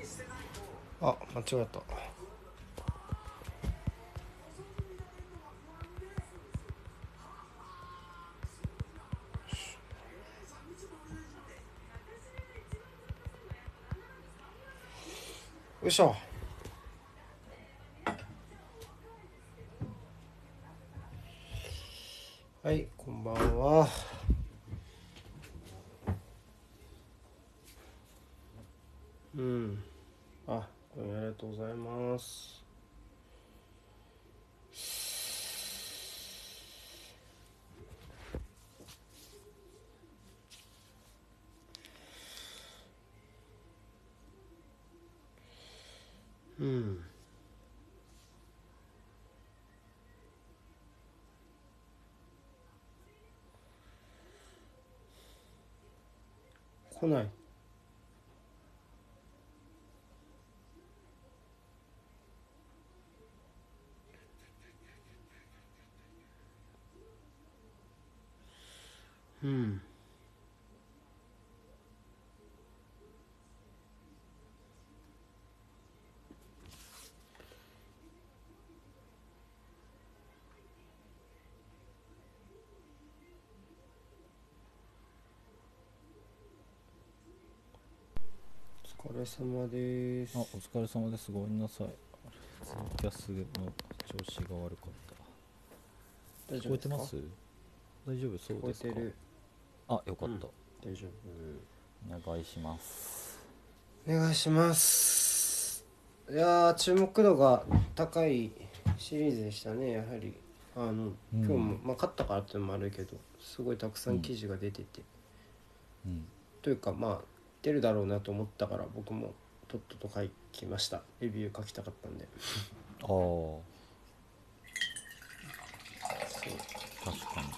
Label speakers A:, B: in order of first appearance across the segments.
A: あ、間違えた。よいしょ。はい、こんばんは。あ、ありがとうございます。来ない。お疲れ様です。
B: お疲れ様です。ごめんなさい。ツイキャスの調子が悪かった。聞こ
A: 大丈夫ですか？
B: えてます？大丈夫そう
A: 聞こ
B: ですか？
A: えてる。
B: あ、よかった。
A: 大丈
B: お願いします。
A: 夫。お願いします。いやー、注目度が高いシリーズでしたね、やはり。今日も、勝ったからっていうのもあるけど、すごいたくさん記事が出てて。というか、出るだろうなと思ったから、僕もとっとと書きました。レビュー書きたかったんで。
B: ああ、確か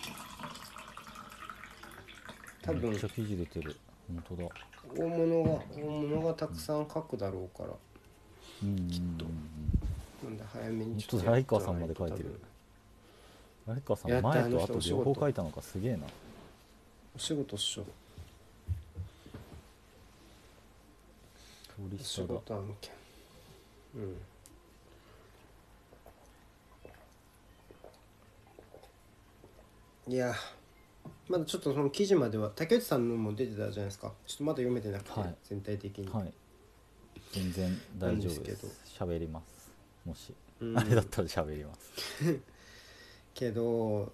B: に。めっ
A: 多分
B: ちゃ記事出てる。本当だ。
A: 大物がたくさん書くだろうから、きっと。なんで早めに
B: 本
A: ちょっとやっ
B: 当だ。ライカ
A: とかない
B: さんまで書いてる。
A: と多分。
B: ライカさん
A: やってあの
B: 前と後
A: 人お仕事
B: 両方書いたのかすげえな。
A: お仕事っしょ。お仕
B: 取り下だ。
A: 事案件。いや、まだちょっとその記事までは竹内さんのも出てたじゃないですか。ちょっとまだ読めてなくて、
B: はい。
A: 全体的に
B: はい。全然
A: なん
B: 大丈夫で
A: ですけど、
B: す。喋ります。もし、あれだったら喋ります。
A: けど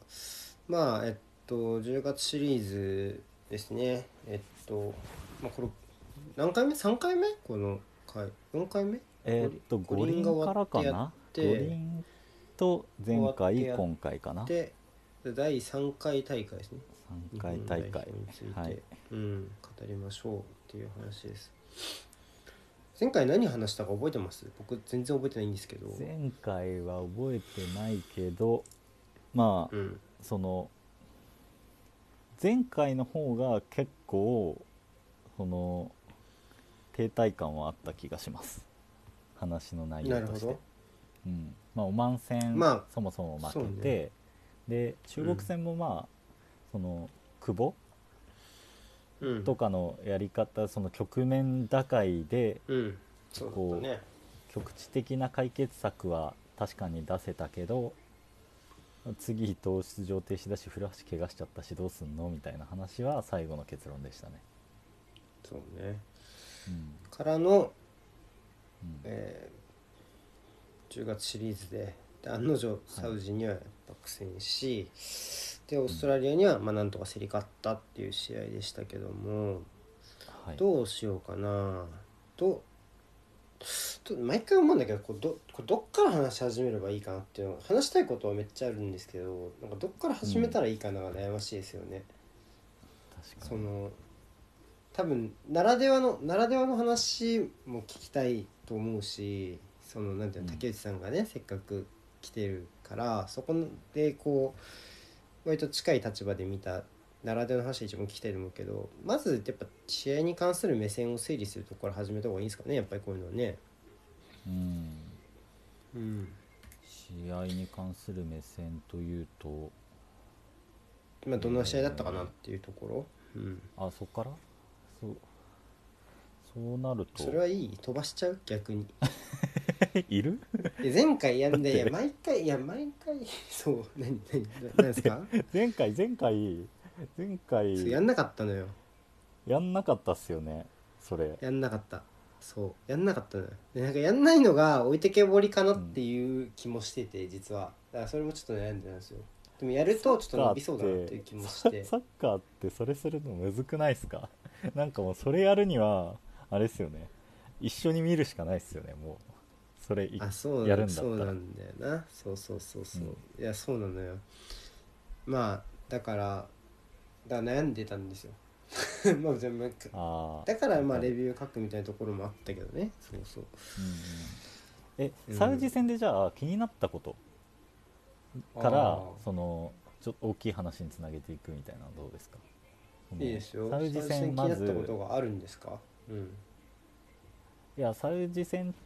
A: 10月シリーズですね。これ何回目？ 3 回目この回？ 4 回目？五
B: 五
A: 輪が
B: 輪から
A: 終わってやっ
B: かな。五
A: て
B: 輪と
A: 終
B: 前回、
A: わってやっ
B: 今回かな。
A: て第3回大会ですね。
B: 3
A: 日
B: 回
A: 本代表
B: 大会。
A: につい
B: はい。
A: て、語りましょうっていう話です。前回何話したか覚えてます？僕全然覚えてないんですけど。
B: 前回は覚えてないけど、まあ、その、前回の方が結構、その、停滞感はあった気がします。話の内容として。
A: なるほど。
B: まあ、オマーン戦、そもそも負
A: そうね。
B: けて、で、中国戦もまあ、その、久保とかのやり方、その局面打開で
A: そうだった
B: こ
A: ね。
B: う局地的な解決策は確かに出せたけど、次伊藤出場停止だし古橋怪我しちゃったしどうすんのみたいな話は最後の結論でしたね。
A: そうね。からの、10月シリーズで案の定サウジにはやっぱ苦戦し、でオーストラリアにはなんとか競り勝ったっていう試合でしたけども、
B: はい。
A: どうしようかなと毎回思うんだけど、これどっから話し始めればいいかなっていうの話したいことはめっちゃあるんですけど、なんかどっから始めたらいいかなが悩ましいですよね。
B: 確かに。
A: その多分ならではの話も聞きたいと思うし、そのなんていうの、竹内さんがねせっかく来てるからそこでこう割と近い立場で見たならではの話が一番聞きたいと思うけど、まずやっぱ試合に関する目線を整理するところから始めた方がいいんですかね、やっぱりこういうのはね。
B: 試合に関する目線というと、
A: どんな試合だったかなっていうところ。
B: あ、そっから、そそうなると
A: それはいい、飛ばしちゃう逆に
B: いる
A: 前回やんで、
B: だって
A: 毎回そう何ですか？
B: 前回
A: そうやんなかったのよ。
B: やんなかったっすよねそれ。
A: やんなかった。そうやんなかったのよ。でなんかやんないのが置いてけぼりかな
B: うん
A: っていう気もしてて、実はだからそれもちょっと悩んでたんですよ。でもやる
B: サッ
A: とちょっと
B: カーっ
A: 伸びそうだなっていう
B: て
A: 気もして。
B: サッカーってそれするのむずくないっすか？なんかもうそれやるにはあれっすよね、一緒に見るしかないっすよね。もうそれ
A: あ、そう
B: やるんだったら。
A: そうなんだよな。そう、
B: うん
A: いやそうなのよ。まあだから悩んでたんですよ。まあ全部
B: ああ
A: だからまあ
B: わかる。
A: レビュー書くみたいなところもあったけどね。そう
B: うんうん、サウ
A: うん。
B: ジ戦でじゃあ気になったことから
A: あ
B: そのちょっと大きい話につなげていくみたいなのはどうですか？その
A: いいですよ。
B: サウジ
A: 最初に気になったこ
B: 戦まず、
A: とがあるんですか？うん。
B: いやサウジ戦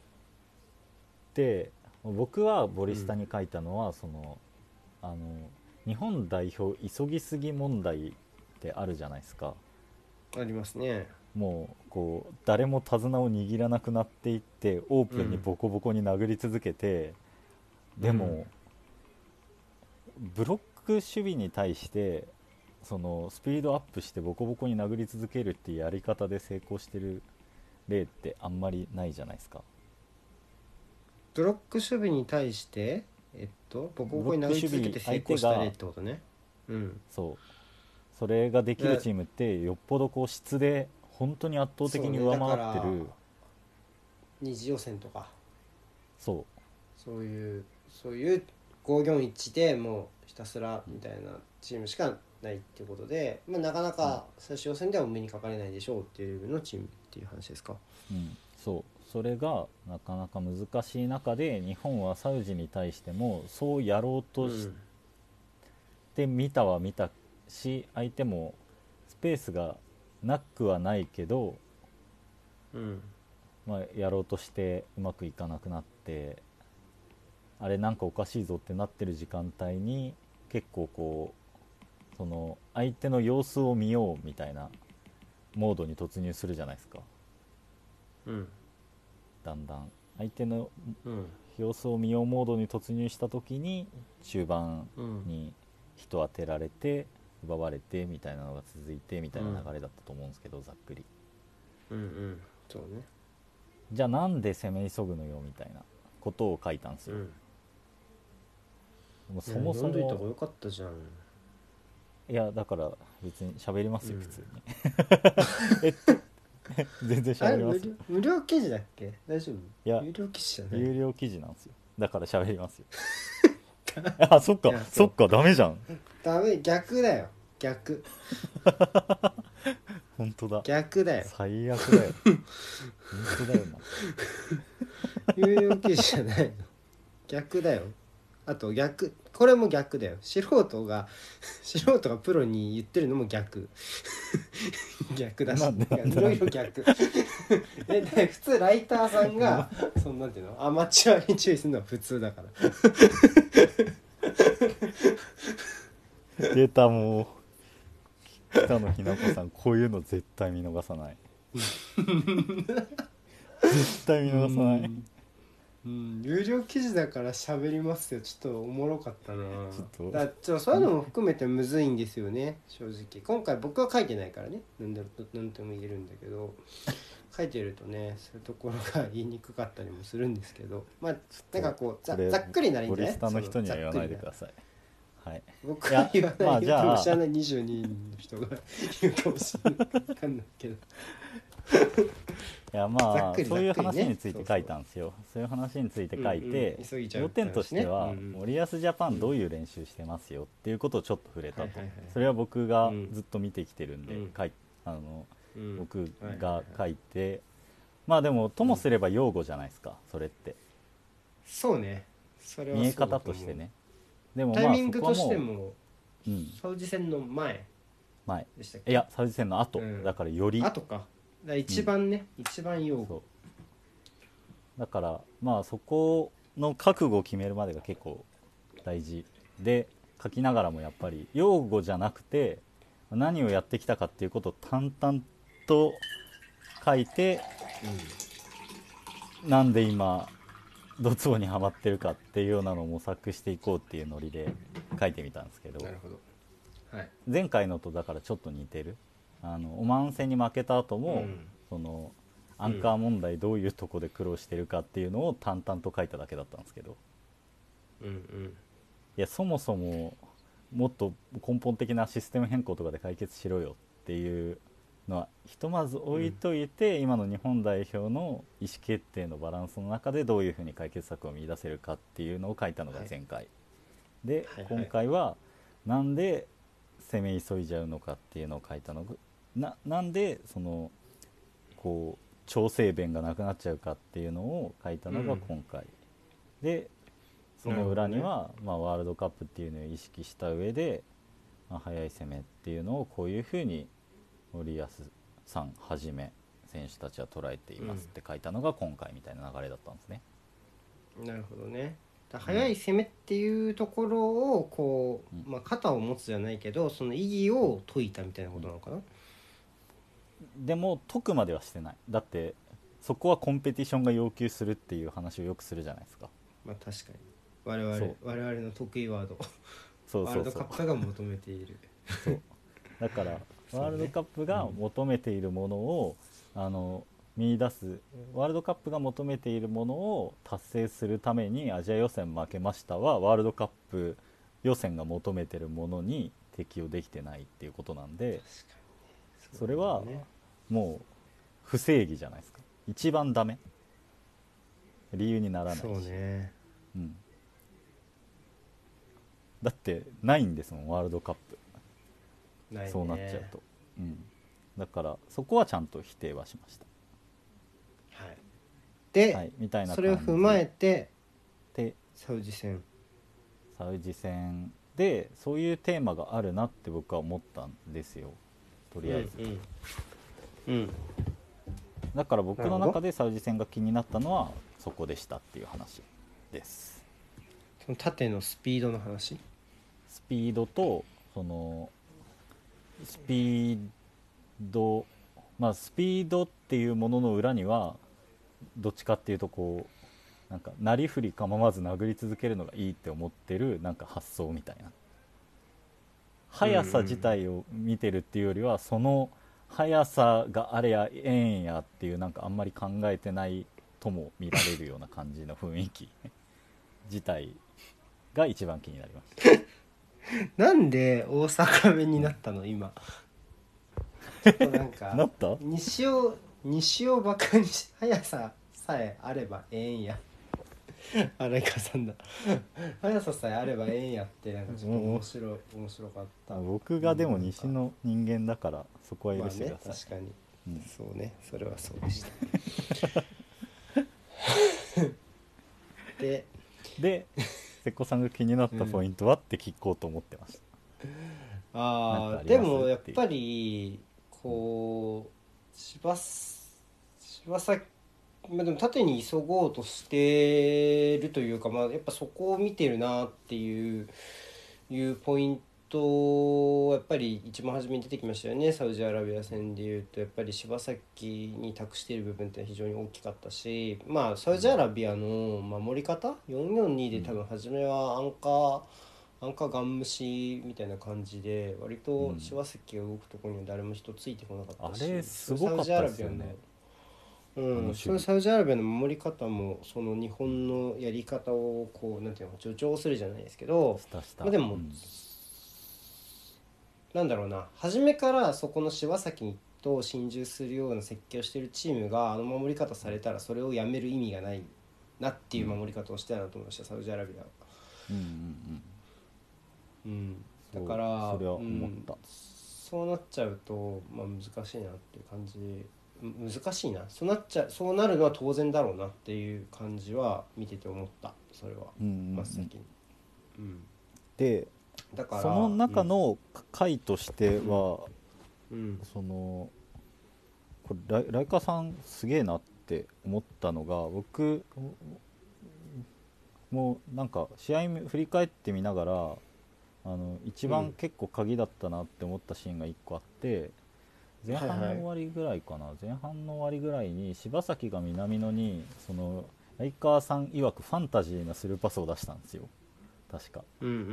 B: って僕はボリスタに書いたのは、そのあの日本代表急ぎすぎ問題ってあるじゃないですか。
A: ありますね。
B: もうこう誰も手綱を握らなくなっていってオープンに
A: うん
B: ボコボコに殴り続けて、でもブロック守備に対してそのスピードアップしてボコボコに殴り続けるっていうやり方で成功してる例ってあんまりないじゃないですか。
A: ブロック守備に対してボコボコに殴り続けて成功した例ってことね。うん。
B: そうそれができるチームってよっぽどこう質で本当に圧倒的に上回ってる。
A: 二次予選とか
B: そ
A: そういう541でもうひたすらみたいなチームしかないっていうことで、まあ、なかなか最終予選ではお目にかかれないでしょうっていうレベルのチームっていう話ですか？
B: う、それがなかなか難しい中で日本はサウジに対してもそうやろうとしてみたは見たし、相手もスペースがなくはないけど、
A: うん
B: やろうとしてうまくいかなくなって、あれなんかおかしいぞってなってる時間帯に結構こうその相手の様子を見ようみたいなモードに突入するじゃないですか。
A: うん
B: だんだん相手の
A: うん
B: 様子を見ようモードに突入した時に中盤
A: うん
B: に人当てられて奪われてみたいなのが続いてみたいな流れだったと思うんですけど、ざっくり。
A: うんそうね。
B: じゃあなんで攻め急ぐのよみたいなことを書いたんですよ。もうそもそ
A: 読んどいた方が
B: も
A: よかったじゃん。
B: いやだから別に喋りますよ、
A: うん
B: 普通に全然
A: あれ
B: 喋りますよ。
A: 無料記事だっけ？大丈夫？
B: いや
A: 有料記事じゃない？
B: 有料記事なんですよ、だから喋りますよあ、そっか
A: いや
B: そっか、ダメじゃん。
A: ダメ、逆だよ。逆
B: 本当だ、
A: 逆だよ。
B: 最悪だよ本当だよな。
A: 有料記事じゃないの。逆だよ。あと逆、これも逆だよ。素人がプロに言ってるのも逆逆だし、
B: なんで
A: いろいろ逆で普通ライターさんがそんなんていうの、アマチュアに注意するのは普通だから
B: 出た、もう北野日な子さんこういうの絶対見逃さない絶対見逃さない。
A: 有料記事だから喋りますよ。ちょっとおもろかったな。
B: ちょっと
A: そういうのも含めてむずいんですよね、正直。今回僕は書いてないからね、なんとも言えるんだけど書いてるとね、そういうところが言いにくかったりもするんですけど、まあなんかこうざっくりならいいんじゃない？
B: ボリスタの人には言わないでください。はい、
A: 僕は言わないよ。
B: じゃあ
A: でも知らない22人の人が言うかもしれない。分かんないけど
B: いや
A: ざっくり
B: そういう
A: ざっくりね
B: 話について書いたんですよ。そういう話について書いて、
A: 急いちゃう
B: 要点としては、
A: って話ね。
B: 森保ジャパンどういう練習してますよっていうことをちょっと触れたと、
A: はいはいはい
B: それは僕がずっと見てきてるんで、僕が
A: はい
B: 書いて、まあでもともすれば擁護じゃないですか、それって
A: そうね、それは
B: 見え
A: そうだと思う。
B: 方としてね。でも
A: タイミングとして
B: そこは
A: も
B: う、
A: サウジ戦の前
B: 前
A: でしたっけ？
B: いやサウジ戦の後、
A: うん
B: だからより
A: 後か。だから一番ね、一番用語。
B: だからそこの覚悟を決めるまでが結構大事で、書きながらもやっぱり擁護じゃなくて何をやってきたかっていうことを淡々と書いて、なんで今ドツボにはまってるかっていうようなのを模索していこうっていうノリで書いてみたんですけど、
A: なるほど、はい、
B: 前回のとだからちょっと似てる。オマーン戦に負けた後も、そのアンカー問題どういうとこで苦労してるかっていうのを淡々と書いただけだったんですけど、いやそもそももっと根本的なシステム変更とかで解決しろよっていうのはひとまず置いといて、今の日本代表の意思決定のバランスの中でどういうふうに解決策を見出せるかっていうのを書いたのが前回、で、今回はなんで攻め急いじゃうのかっていうのを書いたのが、なんでそのこう調整弁がなくなっちゃうかっていうのを書いたのが今回、でその裏には、ワールドカップっていうのを意識した上で、速い攻めっていうのをこういうふうに森保さんはじめ選手たちは捉えていますって書いたのが今回みたいな流れだったんですね。
A: なるほどね。速い攻めっていうところをこう、肩を持つじゃないけどその意義を解いたみたいなことなのかな。
B: でも解くまではしてない。だってそこはコンペティションが要求するっていう話をよくするじゃないですか。
A: 確かに我々の得意ワード
B: そう
A: ワールドカップが求めている
B: そうだからワールドカップが求めているものを、見出す。ワールドカップが求めているものを達成するためにアジア予選負けましたはワールドカップ予選が求めているものに適用できてないっていうことなんで、それはもう不正義じゃないですか。一番ダメ、理由にならないし。
A: そうね、
B: だってないんですもんワールドカップ
A: ないね、
B: そうなっちゃうと、だからそこはちゃんと否定はしました。
A: で、
B: みたいな
A: それを踏まえて
B: で
A: サウジ戦
B: でそういうテーマがあるなって僕は思ったんですよ、とりあえず。だから僕の中でサウジ戦が気になったのはそこでしたっていう話です。
A: その縦のスピードの話、
B: スピードとそのスピードスピードっていうものの裏にはどっちかっていうとこうなんかなりふり構わず殴り続けるのがいいって思ってるなんか発想みたいな、速さ自体を見てるっていうよりはその速さがあれやええんやっていうなんかあんまり考えてないとも見られるような感じの雰囲気自体が一番気になりました
A: なんで大阪弁になったの今ちょっとなんか
B: なった
A: 西をバカにし速ささえあればええんや荒井さんだ速ささえあればええんやってなんかちょっと面白かった。
B: 僕がでも西の人間だからそこは許してください、
A: 確かに、そうね、それはそうでした
B: で瀬古さんが気になったポイントはって聞こうと思ってました、
A: でもやっぱりこう柴崎でも縦に急ごうとしてるというか、やっぱそこを見てるなっていうポイントをやっぱり一番初めに出てきましたよね。サウジアラビア戦でいうとやっぱり柴崎に託している部分って非常に大きかったし、サウジアラビアの守り方442で多分初めはアンカーガン無視みたいな感じで割と柴崎が動くところには誰も人ついてこなかったし、
B: あれすごかったですよね。
A: そのサウジアラビアの守り方もその日本のやり方をこうなんていうの助長するじゃないですけど、でも、なんだろうな、初めからそこの柴崎と心中するような設計をしているチームがあの守り方されたらそれをやめる意味がないなっていう守り方をしてたなと思いました、サウジアラビアは。だから
B: それは思った、
A: そうなっちゃうと、難しいなっていう感じ。難しいな、そうなるのは当然だろうなっていう感じは見てて思った。それは真っ先に、
B: でだからその中の回としては、そのこれライカさんすげえなって思ったのが、僕もなんか試合振り返ってみながら一番結構鍵だったなって思ったシーンが1個あって、 前半の終わりぐらいかな、前半の終わりぐらいに柴崎が南野にその相川さん曰くファンタジーなスルーパスを出したんですよ確か。
A: うんうんうんうん。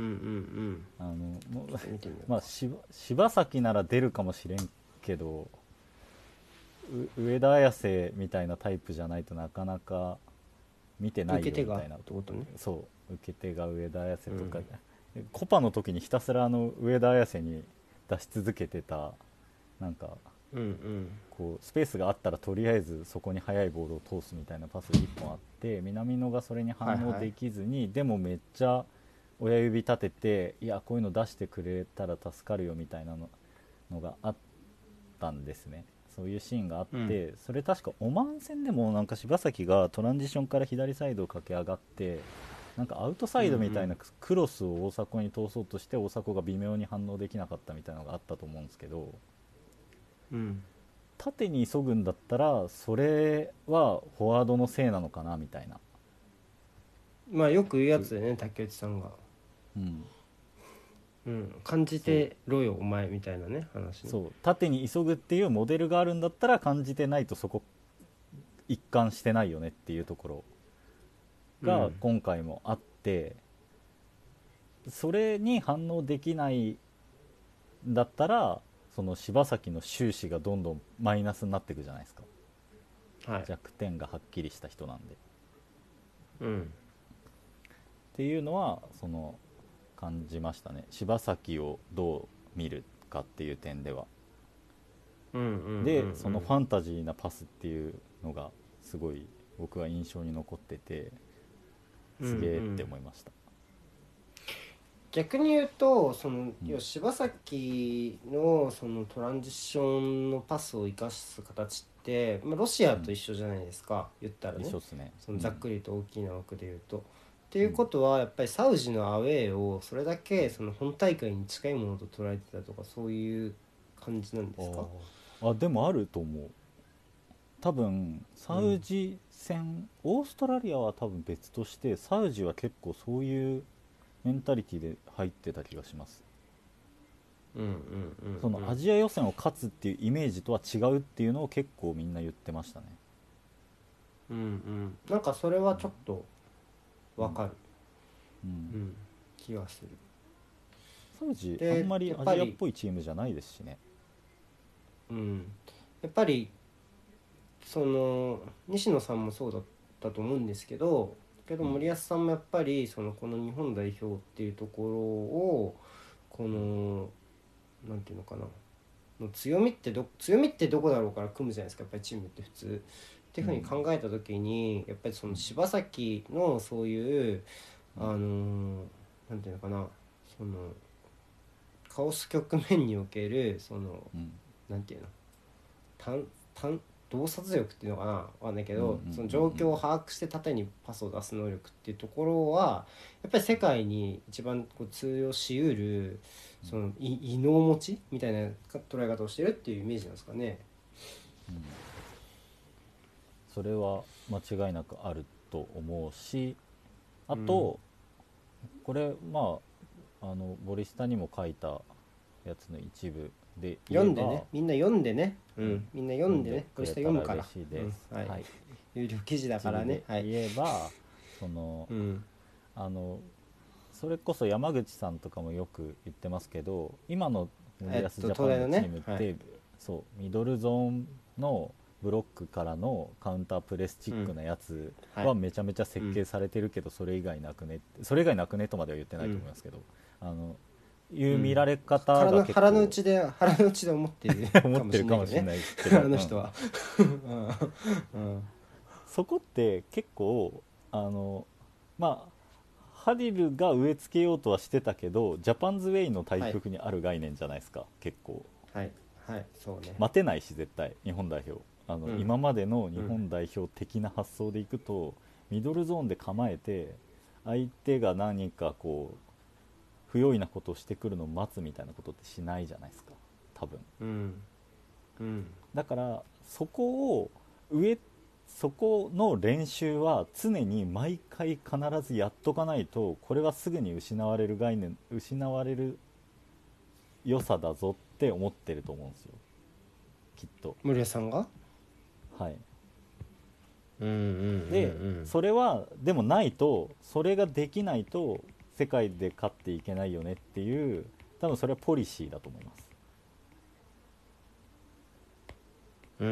B: もう
A: 見てみよう。
B: まあ柴崎なら出るかもしれんけど上田綺世みたいなタイプじゃないとなかなか見てないよみたいな。
A: 受け手がってことね。
B: そう受け手が上田綺世とか、コパの時にひたすら上田綺世に出し続けてたなんか、こうスペースがあったらとりあえずそこに速いボールを通すみたいなパスが1本あって南野がそれに反応できずに、でもめっちゃ親指立てていやこういうの出してくれたら助かるよみたいなのがあったんですね。そういうシーンがあって、それ確かオマーン戦でもなんか柴崎がトランジションから左サイドを駆け上がってなんかアウトサイドみたいなクロスを大迫に通そうとして大迫が微妙に反応できなかったみたいなのがあったと思うんですけど、縦に急ぐんだったらそれはフォワードのせいなのかなみたいな。
A: まあよく言うやつでね竹内さんが、感じてろよお前みたいなね話ね。
B: そう縦に急ぐっていうモデルがあるんだったら感じてないとそこ一貫してないよねっていうところが今回もあって、それに反応できないんだったらその柴崎の終始がどんどんマイナスになっていくじゃないですか、弱点がはっきりした人なんで、っていうのはその感じましたね。柴崎をどう見るかっていう点では、でそのファンタジーなパスっていうのがすごい僕は印象に残っててすげえって思いました。
A: 逆に言うとその、柴崎のそのトランジションのパスを生かす形って、ロシアと一緒じゃないですか、言ったらね。
B: 一緒っすね。
A: そのざっくりと大きな枠で言うと、っていうことはやっぱりサウジのアウェーをそれだけその本大会に近いものと捉えてたとかそういう感じなんですか？
B: でもあると思う。多分サウジ戦、オーストラリアは多分別としてサウジは結構そういうメンタリティで入ってた気がします。そのアジア予選を勝つっていうイメージとは違うっていうのを結構みんな言ってましたね。
A: なんかそれはちょっとわかる、気がする。
B: サウジあんまりアジアっぽいチームじゃないですしね。
A: やっぱりその西野さんもそうだったと思うんですけど森保さんもやっぱりそのこの日本代表っていうところをこのなんていうのかなの強みってどこだろうから組むじゃないですか、やっぱりチームって普通っていうふうに考えた時に、やっぱりその柴崎のそういうなんていうのかなそのカオス局面におけるその、なんていうの洞察力っていうのかなわかんないけど、その状況を把握して縦にパスを出す能力っていうところはやっぱり世界に一番こう通用しうるその異能持ちみたいな捉え方をしてるっていうイメージなんですかね。
B: それは間違いなくあると思うし、あと、これボリスタにも書いたやつの一部で言えば
A: 読んでね、みんな読んでね、みんな読んでね、ボリスタ読むから
B: 嬉しいです、
A: 有料記事だからね。
B: 言えばその、それこそ山口さんとかもよく言ってますけど今の森保ジャパンのチームって、そうミドルゾーンのブロックからのカウンタープレスチックなやつはめちゃめちゃ設計されてるけど、それ以外なくねとまでは言ってないと思いますけど、いう見られ方が結構
A: 腹の内で思ってる
B: 思ってるかもしれないですけ
A: ど、あの人は
B: そこって結構ハディルが植え付けようとはしてたけどジャパンズウェイの対局にある概念じゃないですか、結構。
A: そうね。
B: 待てないし絶対日本代表今までの日本代表的な発想でいくと、ミドルゾーンで構えて相手が何かこう不用意なことをしてくるのを待つみたいなことってしないじゃないですか多分、だからそこの練習は常に毎回必ずやっとかないとこれはすぐに失われる良さだぞって思ってると思うんですよ。 きっと。
A: 森保さんが。
B: はい。
A: うんうんうん、
B: でそれはでもないと、それができないと世界で勝っていけないよねっていう、多分それはポリシーだと思います。
A: うんうん、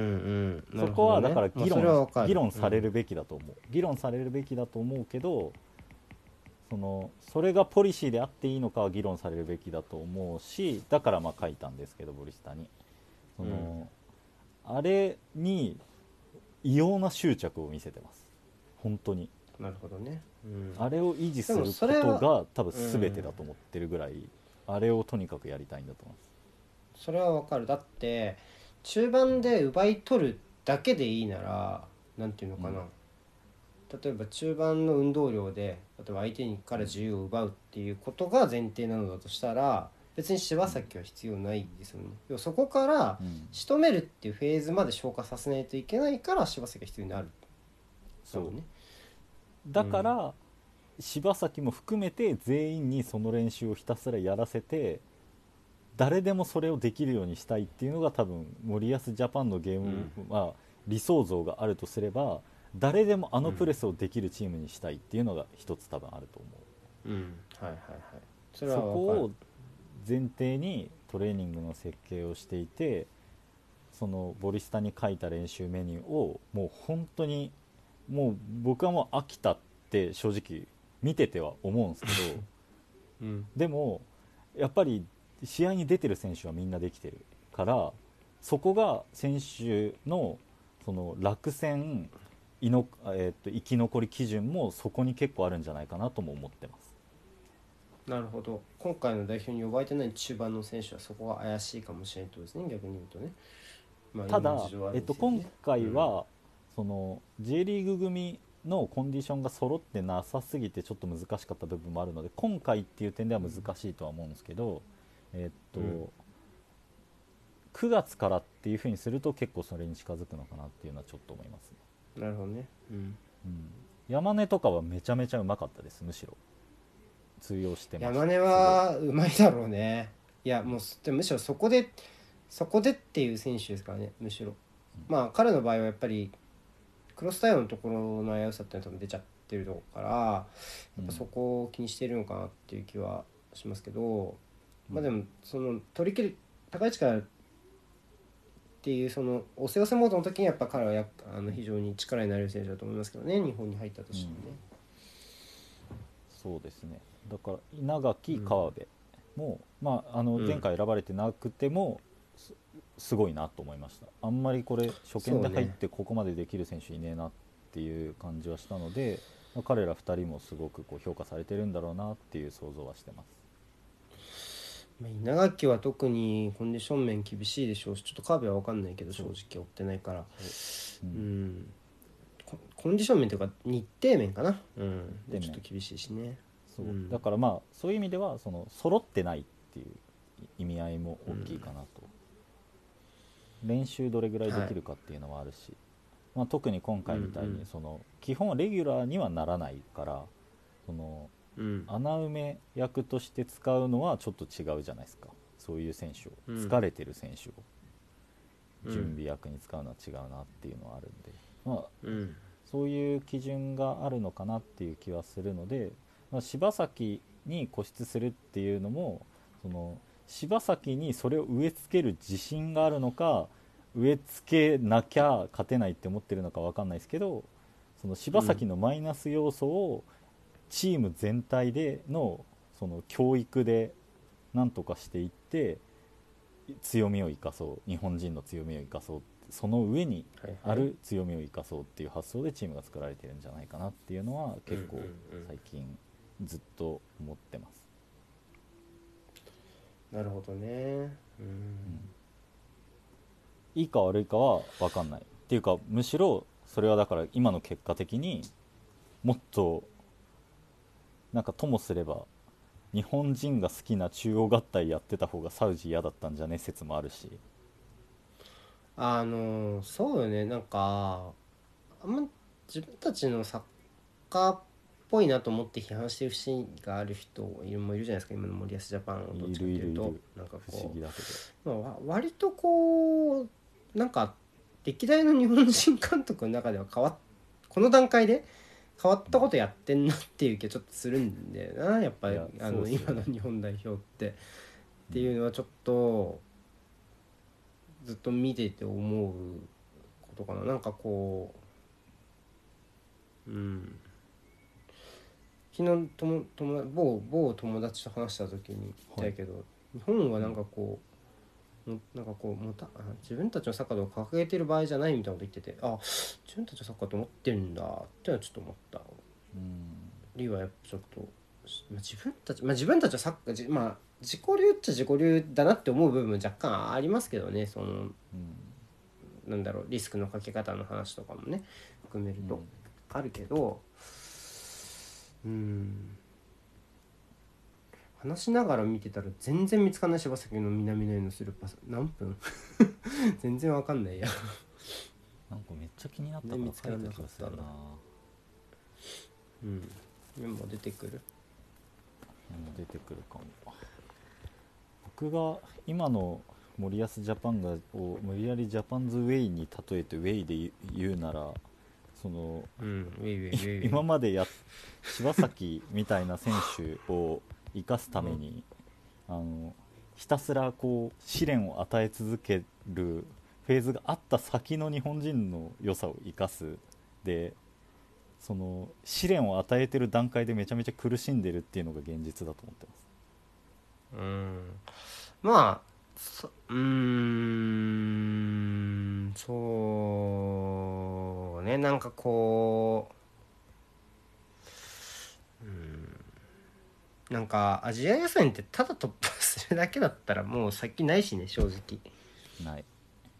A: な
B: そこ
A: るほどね。
B: はだから
A: まあそれはわかる。
B: 議論されるべきだと思う、議論されるべきだと思うけど、それがポリシーであっていいのかは議論されるべきだと思うし、だからまあ書いたんですけど、ボリスタにあれに異様な執着を見せてます、本当に。
A: なるほどね、うん、
B: あれを維持す
A: でも
B: ること
A: それは、
B: が多分全てだと思ってるぐらい、あれをとにかくやりたいんだと思います。
A: それはわかる。だって中盤で奪い取るだけでいいなら、なんていうのかな、例えば中盤の運動量で例えば相手にから自由を奪うっていうことが前提なのだとしたら、別に柴崎は必要ないですよね。要はそこから仕留めるっていうフェーズまで消化させないといけないから柴崎が必要になる。
B: そう
A: ね。
B: だから、柴崎も含めて全員にその練習をひたすらやらせて、誰でもそれをできるようにしたいっていうのが多分森保ジャパンのゲームは、理想像があるとすれば、誰でもあのプレスをできるチームにしたいっていうのが一つ多分あると思う。
A: うん、はいはいはい。それ
B: そ
A: はわかる。
B: こを前提にトレーニングの設計をしていて、そのボリスタに書いた練習メニューをもう本当に、もう僕はもう飽きたって正直見てては思うんですけど
A: うん、
B: でもやっぱり試合に出てる選手はみんなできてるから、そこが選手のその落選生き残り基準もそこに結構あるんじゃないかなとも思ってます。
A: なるほど。今回の代表に呼ばれてない中盤の選手はそこが怪しいかもしれないとですね、逆に言うとね。まあいろんな
B: ただ、
A: 事情あるんですよ
B: 今
A: ね。
B: 回はその J リーグ組のコンディションが揃ってなさすぎてちょっと難しかった部分もあるので、今回っていう点では難しいとは思うんですけど、9月からっていう風にすると結構それに近づくのかなっていうのはちょっと思いますね。
A: なるほどね。
B: 山根とかはめちゃめちゃうまかったです。むしろ通用してました。
A: 山根はうまいだろうね。いやもうでむしろそこでっていう選手ですからね、むしろ。まあ彼の場合はやっぱりクロス対応のところの危うさっていうのは多分出ちゃってるところから、やっぱそこを気にしているのかなっていう気はしますけど、まあでもその取り切る高い力っていうその押せ押せモードの時にやっぱ彼は非常に力になれる選手だと思いますけどね、日本に入ったとしてもね。
B: そうですね。だから稲垣、川辺も、まあ、前回選ばれてなくてもすごいなと思いました。あんまりこれ初見で入ってここまでできる選手いねえなっていう感じはしたので、彼ら2人もすごくこう評価されてるんだろうなっていう想像はしてます。
A: 稲垣は特にコンディション面厳しいでしょうし、ちょっとカーブは分かんないけど正直追ってないから、コンディション面というか日程面かな、でちょっと厳しいしね。
B: そうだからまあそういう意味では揃ってないっていう意味合いも大きいかなと、練習どれぐらいできるかっていうのはあるし、まあ、特に今回みたいに基本レギュラーにはならないから、穴埋め役として使うのはちょっと違うじゃないですか。そういう選手を、疲れてる選手を準備役に使うのは違うなっていうのはあるんで、まあそういう基準があるのかなっていう気はするので、まあ、柴崎に固執するっていうのも柴崎にそれを植え付ける自信があるのか、植え付けなきゃ勝てないって思ってるのか分かんないですけど、その柴崎のマイナス要素をチーム全体での教育でなんとかしていって、強みを生かそう、日本人の強みを生かそう、その上にある強みを生かそうっていう発想でチームが作られてるんじゃないかなっていうのは結構最近ずっと思ってます。
A: なるほどね。
B: いいか悪いかは分かんないっていうか、むしろそれはだから今の結果的にもっとなんかともすれば日本人が好きな中央合体やってた方がサウジ嫌だったんじゃね説もあるし。
A: そうよね。なんかあんま自分たちのサッカーっぽいなと思って批判してる節がある人もいるじゃないですか、今の森保ジャパンを。どっちかっていうとなんかこう、まあ、割とこうなんか歴代の日本人監督の中ではこの段階で変わったことやってんなっていう気がちょっとするんだよな、やっぱり今の日本代表っていうのはちょっとずっと見てて思うことかな。なんかこう、昨日某友達と話した時に言ったけど、日本はなんかこう自分たちのサッカーを掲げてる場合じゃないみたいなこと言ってて、自分たちのサッカーと思ってるんだってのはちょっと思った。リーはやっぱちょっと、自分たちはサッカー自己流っちゃ自己流だなって思う部分も若干ありますけどね。その、なんだろう、リスクのかけ方の話とかもね含めるとあるけど、話しながら見てたら全然見つかんない。柴崎の南野へのスルーパス何分全然わかんないや
B: なんかめっちゃ気になったから書いた気がするな。
A: メモ出てくる
B: かも。僕が今の森保ジャパンを無理やりジャパンズウェイに例えてウェイで言うなら、その、今まで柴崎みたいな選手を生かすために、ひたすらこう試練を与え続けるフェーズがあった先の日本人の良さを生かすで、その試練を与えてる段階でめちゃめちゃ苦しんでるっていうのが現実だと思って
A: ます。そうね、なんかこう、なんかアジア予選ってただ突破するだけだったらもう先ないしね、正直
B: ない。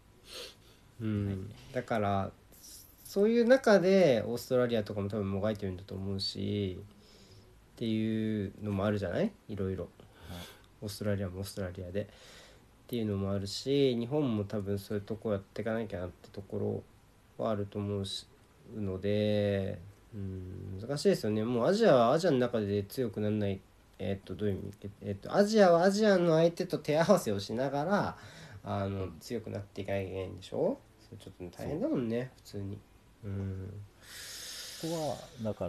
A: だからそういう中でオーストラリアとかも多分もがいてるんだと思うしっていうのもあるじゃない、いろいろ、オーストラリアもオーストラリアでっていうのもあるし、日本も多分そういうとこやっていかなきゃなってところはあると思うので、難しいですよね。もうアジアはアジアの中で強くならない、どういう意味、アジアはアジアの相手と手合わせをしながら強くなっていかなきゃいけないんでしょ。それちょっと大変だもんね、普通に。
B: ここはだから、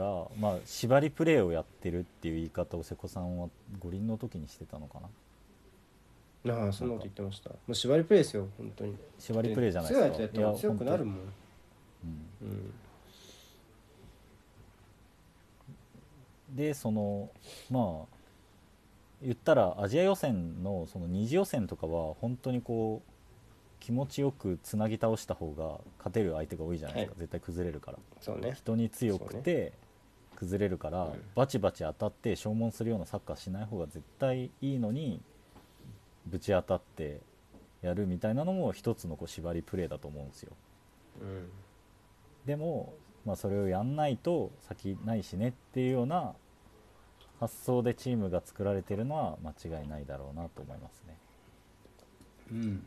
B: 縛りプレーをやってるっていう言い方を瀬古さんは五輪の時にしてたのかな。
A: そんなこと言ってました。もう縛りプレーですよ、本当に。
B: 縛りプレーじゃないですか。
A: 強いやつやったら強くなるもん。
B: でその言ったらアジア予選のその二次予選とかは本当にこう気持ちよくつなぎ倒した方が勝てる相手が多いじゃないですか、絶対崩れるから。
A: そうね、
B: 人に強くて崩れるから、バチバチ当たって消耗するようなサッカーしない方が絶対いいのに、ぶち当たってやるみたいなのも一つのこう縛りプレーだと思うんですよ。でも、それをやんないと先ないしねっていうような発想でチームが作られているのは間違いないだろうなと思いますね。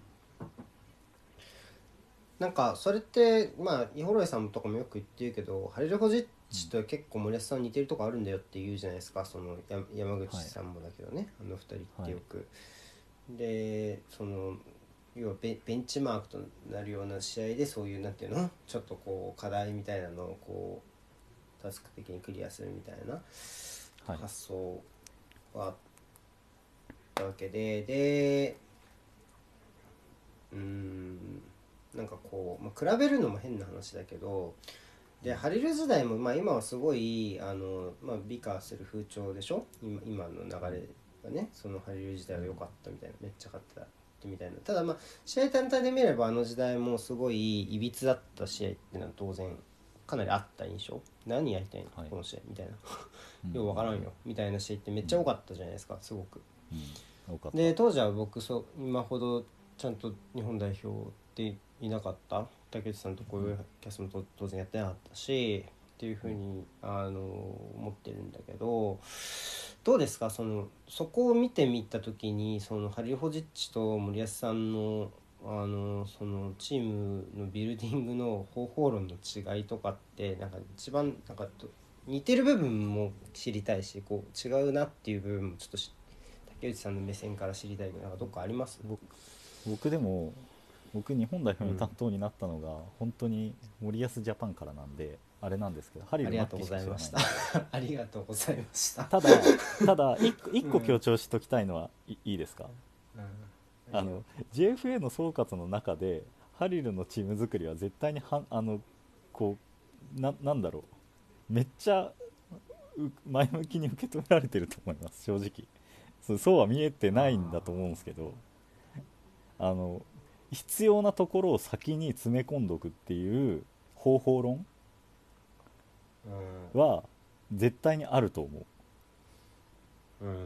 A: なんかそれってイホロエさんとかもよく言ってるけど、ハリルホジッチと結構森保さん似てるとこあるんだよって言うじゃないですか。その山口さんもだけどね、あの2人ってよく、でその要はベンチマークとなるような試合でそういうなんていうの、ちょっとこう課題みたいなのをこうタスク的にクリアするみたいな発想はあったわけで、なんかこう、比べるのも変な話だけど、でハリル時代も、今はすごい美化する風潮でしょ、今の流れがね。そのハリル時代は良かったみたいな、めっちゃ勝ってたみたいな。ただ試合単体で見ればあの時代もすごいいびつだった試合っていうのは当然かなりあった印象。何やりたいの、この試合みたいなようわからんよみたいな試合ってめっちゃ多かったじゃないですか、すごく。で当時は僕今ほどちゃんと日本代表っていなかった、竹内さんとこういうキャスも当然やってなかったしっていうふうに思ってるんだけど、どうですか、そこを見てみた時にそのハリルホジッチと森保さんのそのチームのビルディングの方法論の違いとかって、なんか一番なんか似てる部分も知りたいし、こう違うなっていう部分もちょっと竹内さんの目線から知りたいけど、なんかどっかあります？
B: 僕でも僕日本代表の担当になったのが本当に森保ジャパンからなんであれなんですけど、ハリル・マッキーしか知らない。
A: ありがとうございました。
B: ただ一個強調しときたいのは、いいですか？
A: うん、
B: JFA の総括の中でハリルのチーム作りは絶対にこなんだろう、めっちゃ前向きに受け止められてると思います、正直。そうは見えてないんだと思うんですけど、あの必要なところを先に詰め込んどくっていう方法論は絶対にあると思
A: うんうん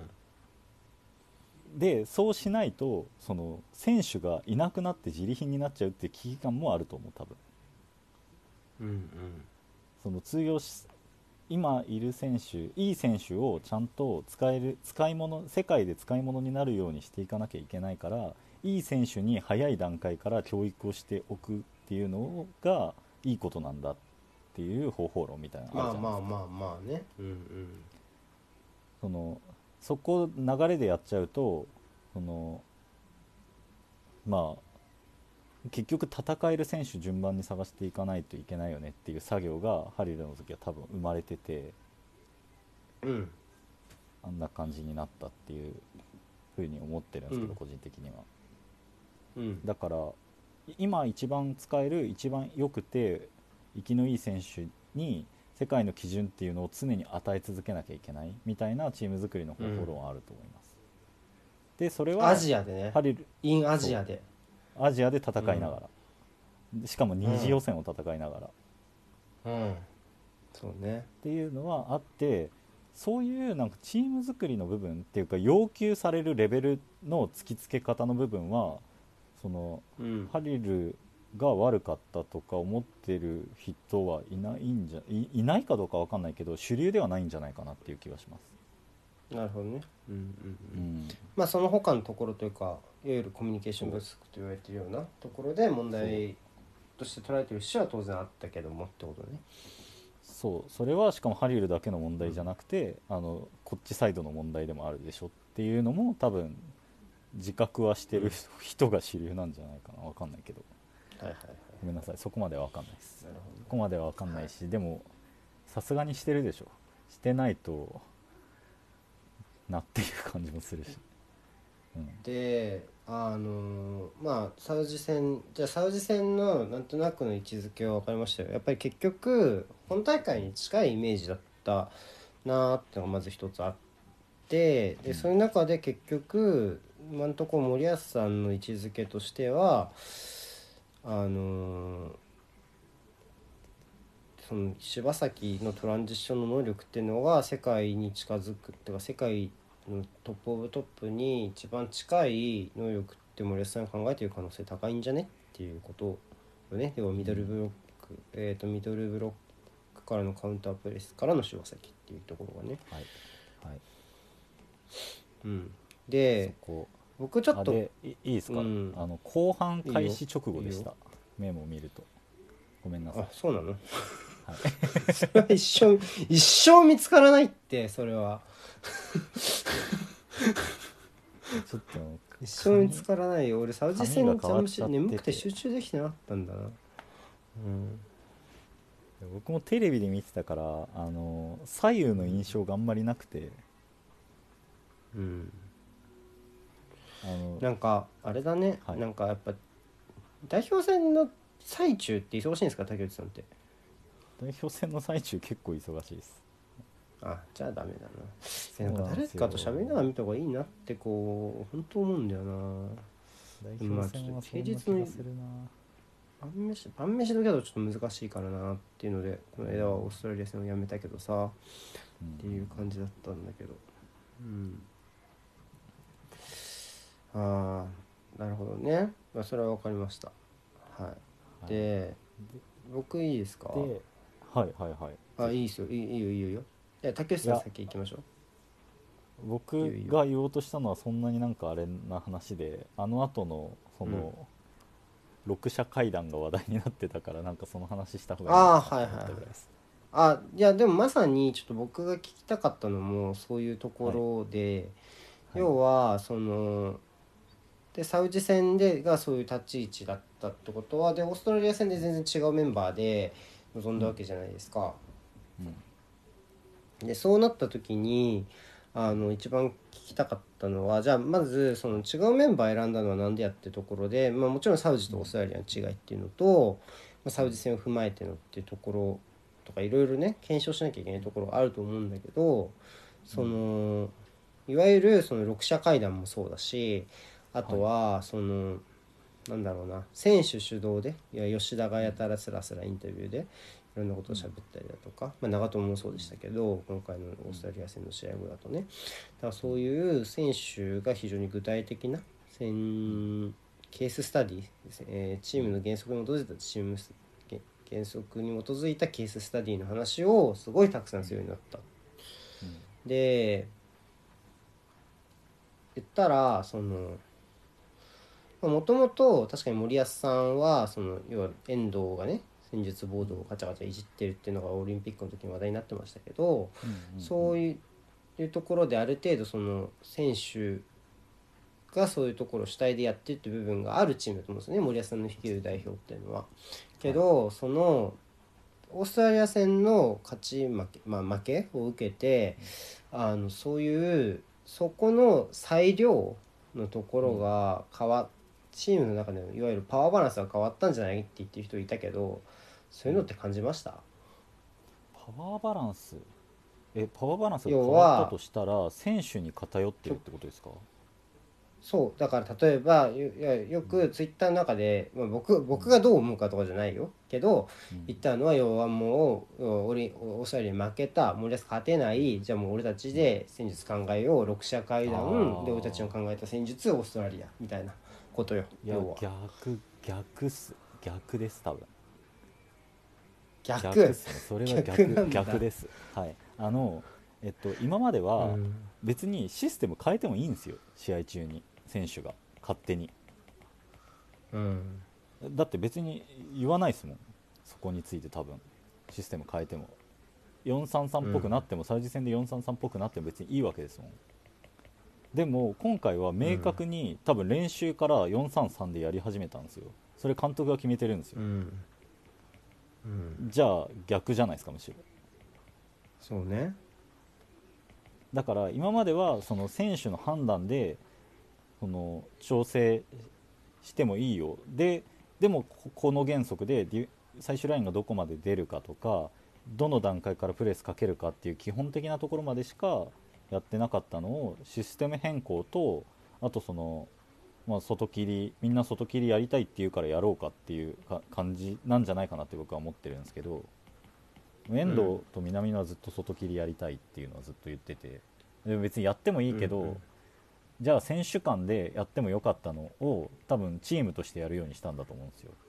B: う。でそうしないとその選手がいなくなって自利品になっちゃうっていう危機感もあると思う、多分。
A: うんうん
B: その通用し今いる選手、いい選手をちゃんと使い物、世界で使い物になるようにしていかなきゃいけないから、いい選手に早い段階から教育をしておくっていうのがいいことなんだっていう方法論みたいなのある
A: まあ
B: じゃないですか。
A: まあまあまあね。うんうん
B: そのそこ流れでやっちゃうと、そのまあ結局戦える選手順番に探していかないといけないよねっていう作業がハリルの時は多分生まれてて、
A: うん
B: あんな感じになったっていうふうに思ってるんですけど、
A: うん
B: 個人的には。
A: うん
B: だから今一番使える一番良くて生きのいい選手に世界の基準っていうのを常に与え続けなきゃいけないみたいなチーム作りの方法論はあると思います。でそれ
A: ア
B: は
A: ジアでね。
B: ハリル
A: インアジ
B: そ
A: アで。
B: うアジアで戦
A: うん
B: いながら、しかも二次予選を戦いながらっ
A: うんそうね。
B: ていうのはあって、そういうなんかチーム作りの部分っていうか要求されるレベルの突きつけ方の部分は、その
A: うん
B: ハリルが悪かったとか思ってる人いないかどうかわかんないけど、主流ではないんじゃないかなっていう気がします。
A: なるほどね。うんうんうん。
B: うん、
A: まあその他のところというか、いわゆるコミュニケーション
B: そう
A: 不足と言われているようなところで問
B: そう
A: 題として捉えている人は当然あったけどもってことね。
B: それはしかもハリルだけの問題じゃなくて、こっちサイドの問題でもあるでしょっていうのも多分自覚はしてる人が主流なんじゃないかな、わかんないけど。
A: はいはいはい。
B: ごめんなさい、そこまではわかんないです。
A: なるほどね。
B: そこまではわかんないし、でもさすがにしてるでしょ。してないとなっていう感じもするし、うん、
A: でまあサウジ戦のなんとなくの位置づけは分かりましたよ。やっぱり結局本大会に近いイメージだったなーってのがまず一つあって、でそういう中で結局今のところ森保さんの位置づけとしてはその柴崎のトランジションの能力っていうのが世界に近づくっていうか、世界のトップオブトップに一番近い能力って森保さんが考えている可能性高いんじゃねっていうことをね。要はミドルブロック、ミドルブロックからのカウンタープレスからの柴崎っていうところがね。
B: はいはい。
A: うん、で
B: そこ
A: 僕ちょっと
B: いいですか、
A: うん、
B: 後半開始
A: いい
B: 直後でした。
A: いいよ。
B: メモを見るとごめんなさい。
A: あ、そうなの？
B: はい、
A: それは一生見つからないって、それは
B: ちょっと
A: 一生見つからないよ。俺サウジ戦
B: 髪が変わっちゃってて
A: 眠くて集中できてなかったんだな。うん
B: 僕もテレビで見てたから、左右の印象があんまりなくて、
A: うん、
B: あの
A: なんかあれだね、
B: はい、
A: なんかやっぱ代表戦の最中って忙しいんですか、竹内さんって？
B: 代表戦の最中結構忙しいです。
A: あ、じゃあダメだな。
B: そう
A: なんか誰
B: なんですよ。
A: かと喋りながら見た方がいいなってこう本当思うんだよな。
B: 代
A: まあちょっと
B: 表戦はそ
A: 平日の
B: んな気がするな。
A: 晩飯時だとちょっと難しいからなっていうので、この間はオーストラリア戦をやめたけどさ、っていう感じだったんだけど。ああ、なるほどね。まあ、それは分かりました。はい。
B: はい、
A: で、僕いいですか？
B: ではいはいはい。
A: あ、いいですよ。いいよいいよいいよ。竹内さん先行きましょう。いいよいいよ。
B: 僕が言おうとしたのはそんなになんかあれな話で、あの後のその、6社会談が話題になってたから、なんかその話した方がいいのかなと思ったぐらいです。
A: いやでもまさにちょっと僕が聞きたかったのもそういうところで、
B: はい、
A: 要はそのでサウジ戦がそういう立ち位置だったってことはでオーストラリア戦で全然違うメンバーで臨んだわけじゃないですか。でそうなった時に一番聞きたかったのはじゃあまずその違うメンバー選んだのは何でやってところで、もちろんサウジとオーストラリアの違いっていうのと、サウジ戦を踏まえてのっていうところとかいろいろね検証しなきゃいけないところあると思うんだけどそのいわゆるその6者会談もそうだしあとはそのなんだろうな選手主導で吉田がやたらスラスラインタビューでいろんなことを喋ったりだとか、長友もそうでしたけど今回のオーストラリア戦の試合後だとねだからそういう選手が非常に具体的なケーススタディ、チームの原則に基づいた原則に基づいたケーススタディの話をすごいたくさんするようになった。で言ったらそのもともと確かに森保さんはその要は遠藤がね戦術ボードをガチャガチャいじってるっていうのがオリンピックの時に話題になってましたけど、そういうところである程度その選手がそういうところを主体でやってるっていう部分があるチームだと思うんですよね森保さんの率いる代表っていうのは。けど、そのオーストラリア戦の勝ち負け、負けを受けてそういうそこの裁量のところがチームの中でのいわゆるパワーバランスが変わったんじゃないって言ってる人いたけどそういうのって感じました？
B: パワーバランスパワーバランスが変わった
A: 要は
B: としたら選手に偏ってるってことですか？
A: そうだから例えばよくツイッターの中で、僕がどう思うかとかじゃないよけど、言ったのは要はもうオーストラリアに負けた森保勝てないじゃあもう俺たちで戦術考えよう6者会談で俺たちの考えた戦術オーストラリアみたいなことよ。
B: いや
A: 要は
B: 逆です多分。
A: 逆
B: 逆っすね。それは
A: 逆なんだ。
B: 逆です。はい。今までは
A: うん
B: 別にシステム変えてもいいんですよ、試合中に選手が勝手に。
A: うん
B: だって別に言わないですもん、そこについて。多分システム変えても433っぽくなっても、サウジ戦で433っぽくなっても別にいいわけですもん。でも今回は明確に、多分練習から433でやり始めたんですよ。それ監督が決めてるんですよ。じゃあ逆じゃないですか、むしろ。
A: そうね。
B: だから今まではその選手の判断でその調整してもいいよ、でもこの原則で最終ラインがどこまで出るかとか、どの段階からプレスかけるかっていう基本的なところまでしかやってなかったのを、システム変更と、あとその、外切り、みんな外切りやりたいっていうからやろうかっていう感じなんじゃないかなって僕は思ってるんですけど、遠藤と南野はずっと外切りやりたいっていうのはずっと言ってて、でも別にやってもいいけど、じゃあ選手間でやってもよかったのを多分チームとしてやるようにしたんだと思うんですよ。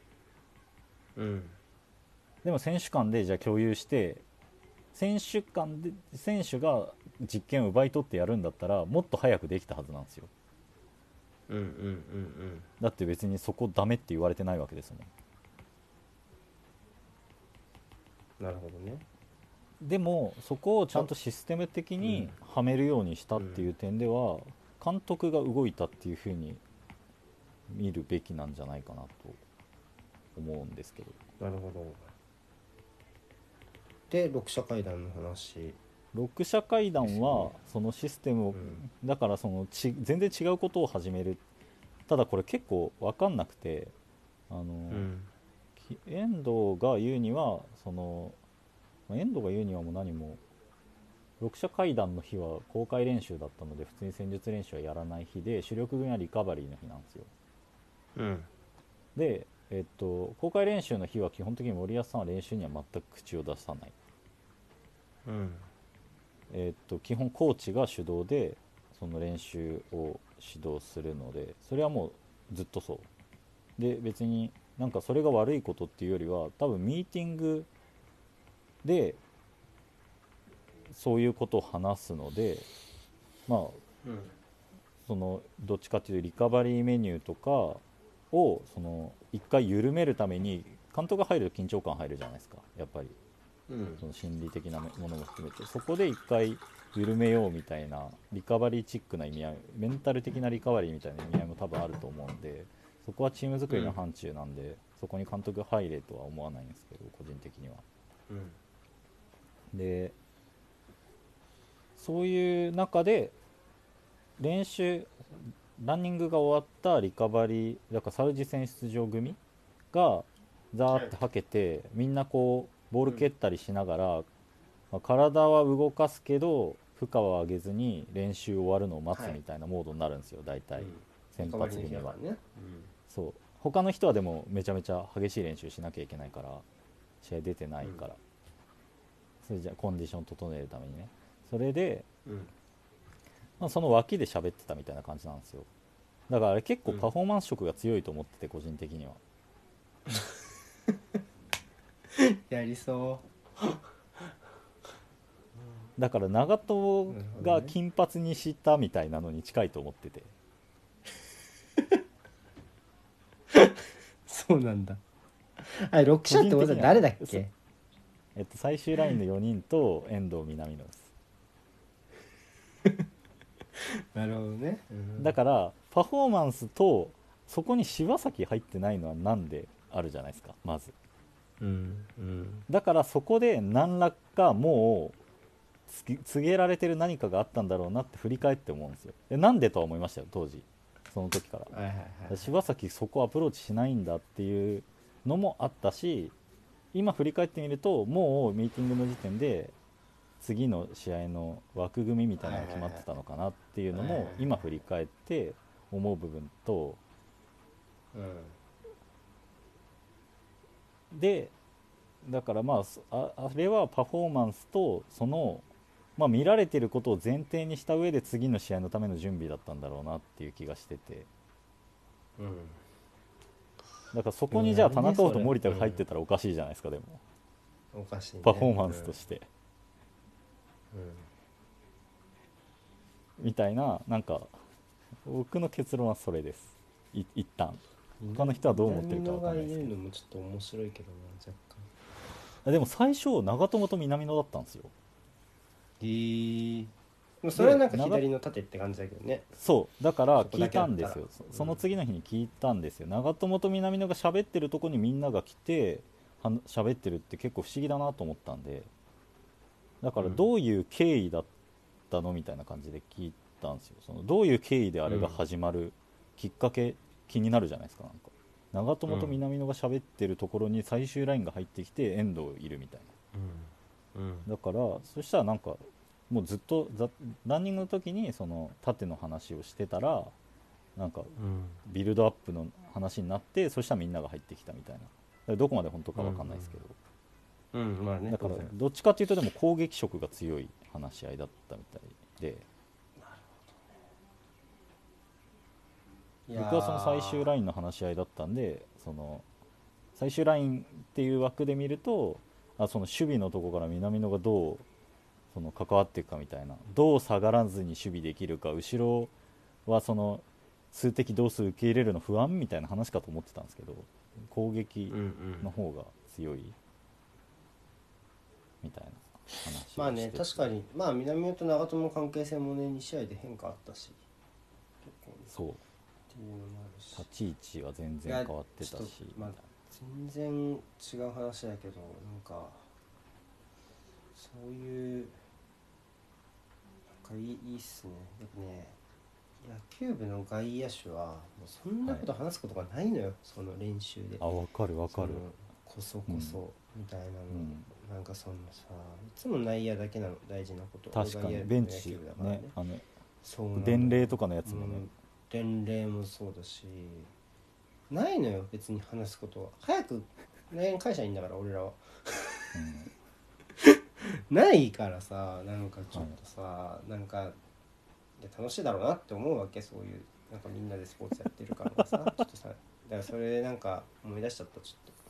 B: でも選手間でじゃあ共有して、選手間で選手が実験を奪い取ってやるんだったらもっと早くできたはずなんですよ。だって別にそこダメって言われてないわけですも
A: ん。なるほどね。
B: でもそこをちゃんとシステム的にはめるようにしたっていう点では、監督が動いたっていう風に見るべきなんじゃないかなと思うんですけど。
A: なるほど。で6者会談の話。
B: 6者会談はそのシステムを、だからその全然違うことを始める。ただこれ結構分かんなくて、遠藤が言うには遠藤が言うにはもう何も6者会談の日は公開練習だったので普通に戦術練習はやらない日で、主力軍はリカバリーの日なんですよ。で、公開練習の日は基本的に森保さんは練習には全く口を出さない。基本コーチが主導でその練習を指導するので、それはもうずっとそうで、別になんかそれが悪いことっていうよりは、多分ミーティングでそういうことを話すので、そのどっちかっていうとリカバリーメニューとかをその一回緩めるために、監督が入ると緊張感入るじゃないですか、やっぱり。 その心理的なものも含めて、そこで一回緩めようみたいなリカバリーチックな意味合い、メンタル的なリカバリーみたいな意味合いも多分あると思うんで、そこはチーム作りの範疇なんで、そこに監督入れとは思わないんですけど、個人的には。でそういう中で練習ランニングが終わったリカバリーだからサウジ戦出場組がザーってはけて、みんなこうボール蹴ったりしながら、まあ、体は動かすけど負荷は上げずに練習終わるのを待つみたいなモードになるんですよ、大体先発組は。そう他の人はでもめちゃめちゃ激しい練習しなきゃいけないから、試合出てないから、それじゃコンディション整えるためにね。それで、まあ、その脇で喋ってたみたいな感じなんですよ。だからあれ結構パフォーマンス色が強いと思ってて、個人的には。
A: やりそう。
B: だから長友が金髪にしたみたいなのに近いと思ってて。
A: そうなんだ。あれ6社ってことは誰だっけ？
B: 最終ラインの4人と遠藤南野です。
A: なるほどね、
B: だからパフォーマンスとそこに柴崎入ってないのはなんであるじゃないですか、まず。だからそこで何らかもう告げられてる何かがあったんだろうなって振り返って思うんですよ。なんでとは思いましたよ当時、その時から、柴崎そこアプローチしないんだっていうのもあったし、今振り返ってみるともうミーティングの時点で次の試合の枠組みみたいなのが決まってたのかなっていうのも今振り返って思う部分と、でだからまああれはパフォーマンスとその、まあ、見られてることを前提にした上で次の試合のための準備だったんだろうなっていう気がしてて、だからそこにじゃあ田中碧と森田が入ってたらおかしいじゃないですか。でも
A: おかしいね、
B: パフォーマンスとして、みたいな、なんか僕の結論はそれです。一旦他の人はどう思ってるか分かんないですけど。
A: 南野がいるのもちょっと面白いけどな、若
B: 干。でも最初長友と南野だったんですよ。
A: それはなんか左の縦って感じだけどね。
B: そうだから聞いたんですよ。その次の日に聞いたんですよ。長友と南野が喋ってるとこにみんなが来て喋ってるって結構不思議だなと思ったんで、だからどういう経緯だったのみたいな感じで聞いたんですよ。そのどういう経緯であれが始まるきっかけ、気になるじゃないですか。なんか長友と南野が喋ってるところに最終ラインが入ってきて遠藤いるみたいな、だからそしたらなんかもうずっとランニングの時にその縦の話をしてたらなんかビルドアップの話になって、そしたらみんなが入ってきたみたいな。どこまで本当か分かんないですけど、だからどっちかっていうとでも攻撃色が強い話し合いだったみたいで、僕はその最終ラインの話し合いだったんで、その最終ラインっていう枠で見るとその守備のとこから南野がどうその関わっていくかみたいな、どう下がらずに守備できるか、後ろはその数的同数受け入れるの不安みたいな話かと思ってたんですけど、攻撃の方が強いみたいな話。
A: まあね、確かにまあ南野と長友の関係性もね2試合で変化あったし、
B: そうっていうのもあるし、立ち位置は全然変わってたし、
A: まあ、全然違う話だけど、なんかそういうなんかいいっすね。やっぱね、野球部の外野手はもうそんなこと話すことがないのよ、その練習で。
B: 分かる分かる。
A: こそみたいなの、なんかそのさ、いつも内野だけなの、大事なこと。
B: 確かにベンチね、
A: そう
B: 伝令とかのやつもね、
A: 伝令もそうだし、ないのよ別に話すことは。早く来年会社いいんだから俺らはないからさ、なんかちょっとさ、なんか楽しいだろうなって思うわけ。そういうなんかみんなでスポーツやってるからさちょっとさ、だからそれでなんか思い出しちゃった。ちょっと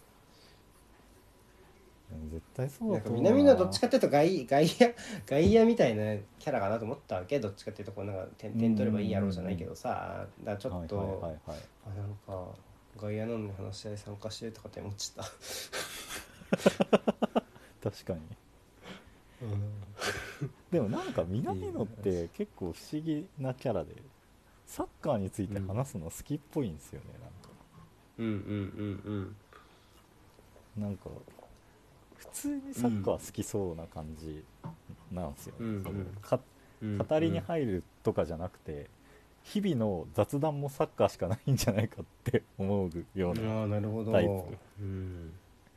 B: 絶対そう
A: だと思う。なんか南野どっちかっていうと外野みたいなキャラかなと思ったわけ。どっちかっていうとこうなんか点取ればいいやろうじゃないけどさ、だからちょっと、なんか外野なのに話し合い参加してるとかって思っちゃった
B: 確確かに。でもなんか南野って結構不思議なキャラで、サッカーについて話すの好きっぽいんですよね。
A: うんうんうん
B: なんか普通にサッカー好きそうな感じなんですよね。
A: うん
B: その
A: うん
B: 語りに入るとかじゃなくて、日々の雑談もサッカーしかないんじゃないかって思うような
A: ああ、なるほ
B: タイ
A: ど。
B: プ。
A: うん、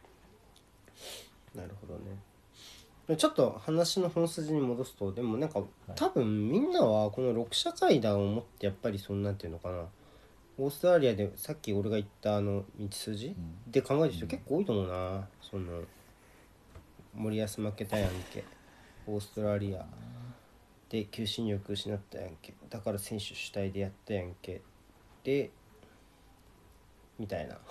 A: なるほどね。ちょっと話の本筋に戻すと、でもなんか
B: はい。
A: 多分みんなはこの6社会談を持ってやっぱりそんなんていうのかな、オーストラリアでさっき俺が言った道筋
B: うん
A: で考える人
B: うん
A: 結構多いと思うな。その森保負けたやんけ、オーストラリアで求心力失ったやんけ、だから選手主体でやったやんけでみたいな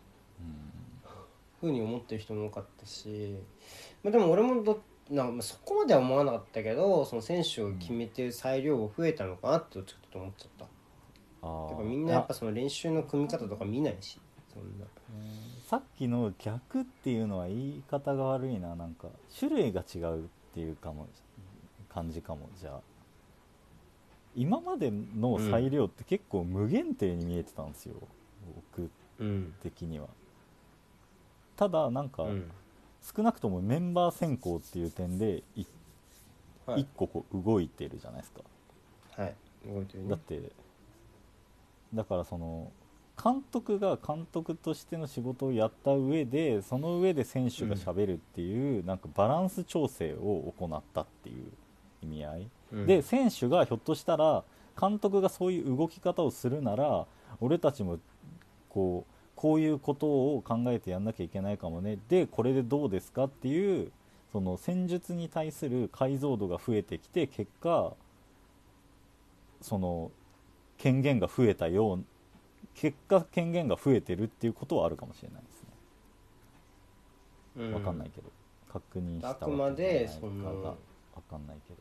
A: ふうに思ってる人も多かったし、まあ、でも俺もそこまでは思わなかったけど、その選手を決めてる裁量が増えたのかなってちょっと思っちゃった。やっぱみんなやっぱその練習の組み方とか見ないし、そんな。
B: さっきの逆っていうのは言い方が悪いな。なんか種類が違うっていうかも感じかも。じゃあ今までの
A: うん
B: 裁量って結構無限定に見えてたんですよ、僕
A: うん
B: 的には。ただなんか
A: うん
B: 少なくともメンバー選考っていう点で
A: はい
B: 一個こう動いてるじゃないですか。
A: はい動いてるね。
B: だってだからその監督が監督としての仕事をやった上で、その上で選手がしゃべるっていう、なんかバランス調整を行ったっていう意味合いで、
A: うん
B: 選手がひょっとしたら監督がそういう動き方をするなら、俺たちもこういうことを考えてやんなきゃいけないかもね、でこれでどうですかっていう、その戦術に対する解像度が増えてきて、結果その権限が増えたよう、結果権限が増えてるっていうことはあるかもしれないですね。わかんないけど、確認し
A: あく
B: たわ
A: まで
B: けじゃない
A: その
B: かがわかんないけど、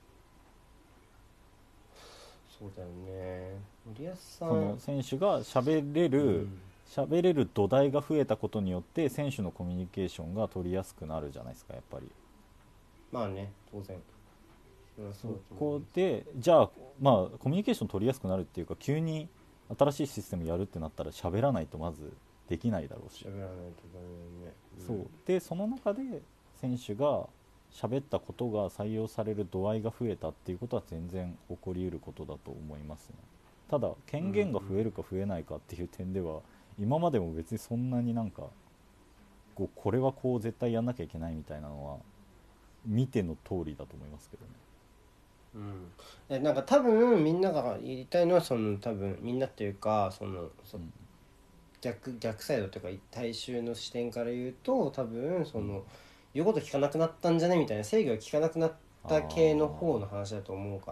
A: そうだよね、森保さ
B: その
A: ん。
B: 選手が喋れる土台が増えたことによって選手のコミュニケーションが取りやすくなるじゃないですか、やっぱり。
A: まあね、当然。そう
B: そ
A: だと思い
B: こ
A: ます。
B: でじゃあ、まあコミュニケーション取りやすくなるっていうか、急に新しいシステムやるってなったら喋らないとまずできないだろうし、
A: 喋らないとダメだよね。
B: そうでその中で選手が喋ったことが採用される度合いが増えたっていうことは全然起こりうることだと思いますね。ただ権限が増えるか増えないかっていう点では、今までも別にそんなになんかこれはこう絶対やんなきゃいけないみたいなのは見ての通りだと思いますけどね。
A: なんか多分みんなが言いたいのは、その多分みんなっていうか、逆サイドというか大衆の視点から言うと、多分その言うこと聞かなくなったんじゃねみたいな、制御が効かなくなった系の
B: あ
A: 方の話だと思うから、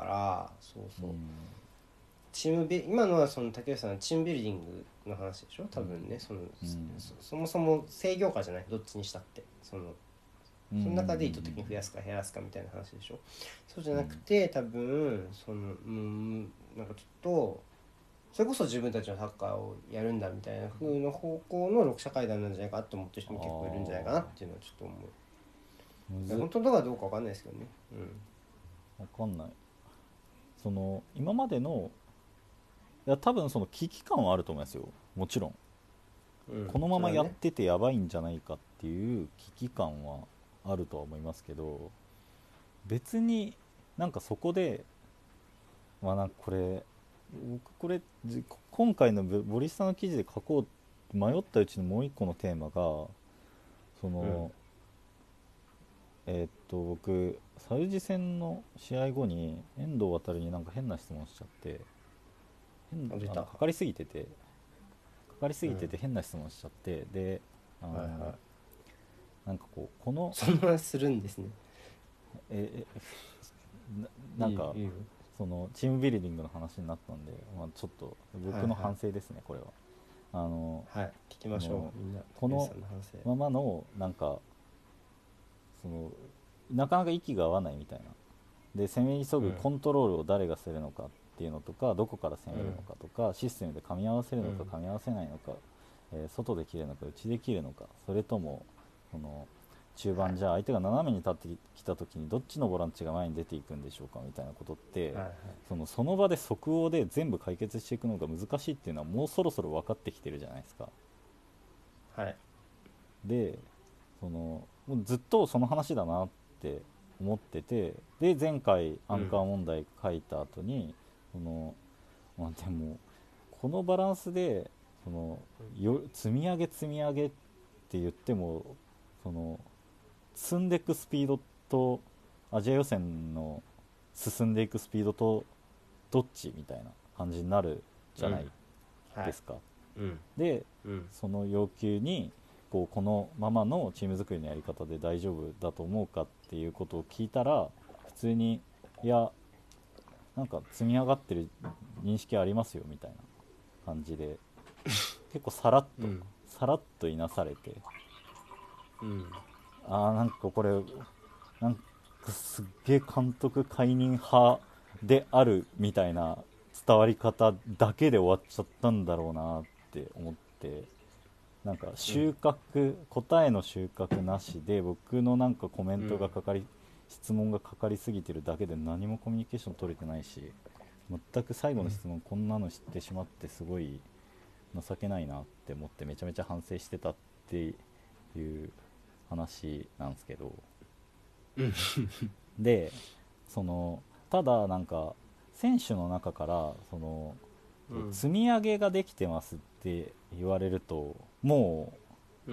A: そうそう。
B: ーうん
A: 今のはその竹内さんのチームビルディングの話でしょ多分ね。
B: うん
A: そもそも制御下じゃない、どっちにしたって。
B: うん
A: その中で意図的に増やすか減らすかみたいな話でしょ。そうじゃなくて、多分なんかちょっとそれこそ自分たちのサッカーをやるんだみたいな風の方向の6社会談なんじゃないかと思ってる人も結構いるんじゃないかなっていうのはちょっと思う。
B: むずっ
A: 本当かどうか分かんないですけどね。
B: わかんない。その今までの、いや多分その危機感はあると思いますよ、もちろん。このままやっ
A: それはね。
B: ててやばいんじゃないかっていう危機感はあるとは思いますけど、別になんかそこで、まあなんかこれ今回のボリスさんの記事で書こう迷ったうちのもう一個のテーマが、その、僕サウジ戦の試合後に遠藤航になんか変な質問しちゃって、
A: 出た。
B: かかりすぎてて変な質問しちゃって、で
A: はいはい。
B: なんかこの
A: そんなするんですね。
B: えなんか
A: いいよ。
B: そのチームビルディングの話になったんで、まあ、ちょっと僕の反省ですね、これは。
A: はい、聞きましょう、みんな。
B: この
A: 竹内さんの反省。
B: ままのなんかなかなか息が合わないみたいな、で攻め急ぐコントロールを誰がするのかっていうのとか、どこから攻めるのかとか、システムで噛み合わせるのか噛み合わせないのか、外で切るのか内で切るのか、それともその中盤じゃあ相手が斜めに立ってきた時にどっちのボランチが前に出ていくんでしょうかみたいなことって、
A: はいはい、
B: その場で即応で全部解決していくのが難しいっていうのはもうそろそろ分かってきてるじゃないですか。
A: はい、
B: でもうずっとその話だなって思ってて、で前回アンカー問題書いた後に、でもこのバランスで積み上げ積み上げって言っても積んでいくスピードとアジア予選の進んでいくスピードとどっちみたいな感じになるじゃないですか、
A: うんはい、
B: で、
A: うん、
B: その要求にこのままのチーム作りのやり方で大丈夫だと思うかっていうことを聞いたら、普通にいやなんか積み上がってる認識ありますよみたいな感じで結構さらっと、さらっといなされて、なんかこれなんかすっげえ監督解任派であるみたいな伝わり方だけで終わっちゃったんだろうなって思って、なんか答えの収穫なしで僕のなんかコメントがかかり、質問がかかりすぎてるだけで何もコミュニケーション取れてないし、全く最後の質問こんなの知ってしまってすごい情けないなって思ってめちゃめちゃ反省してたっていう話なんですけど、でただなんか選手の中から積み上げができてますって言われるともう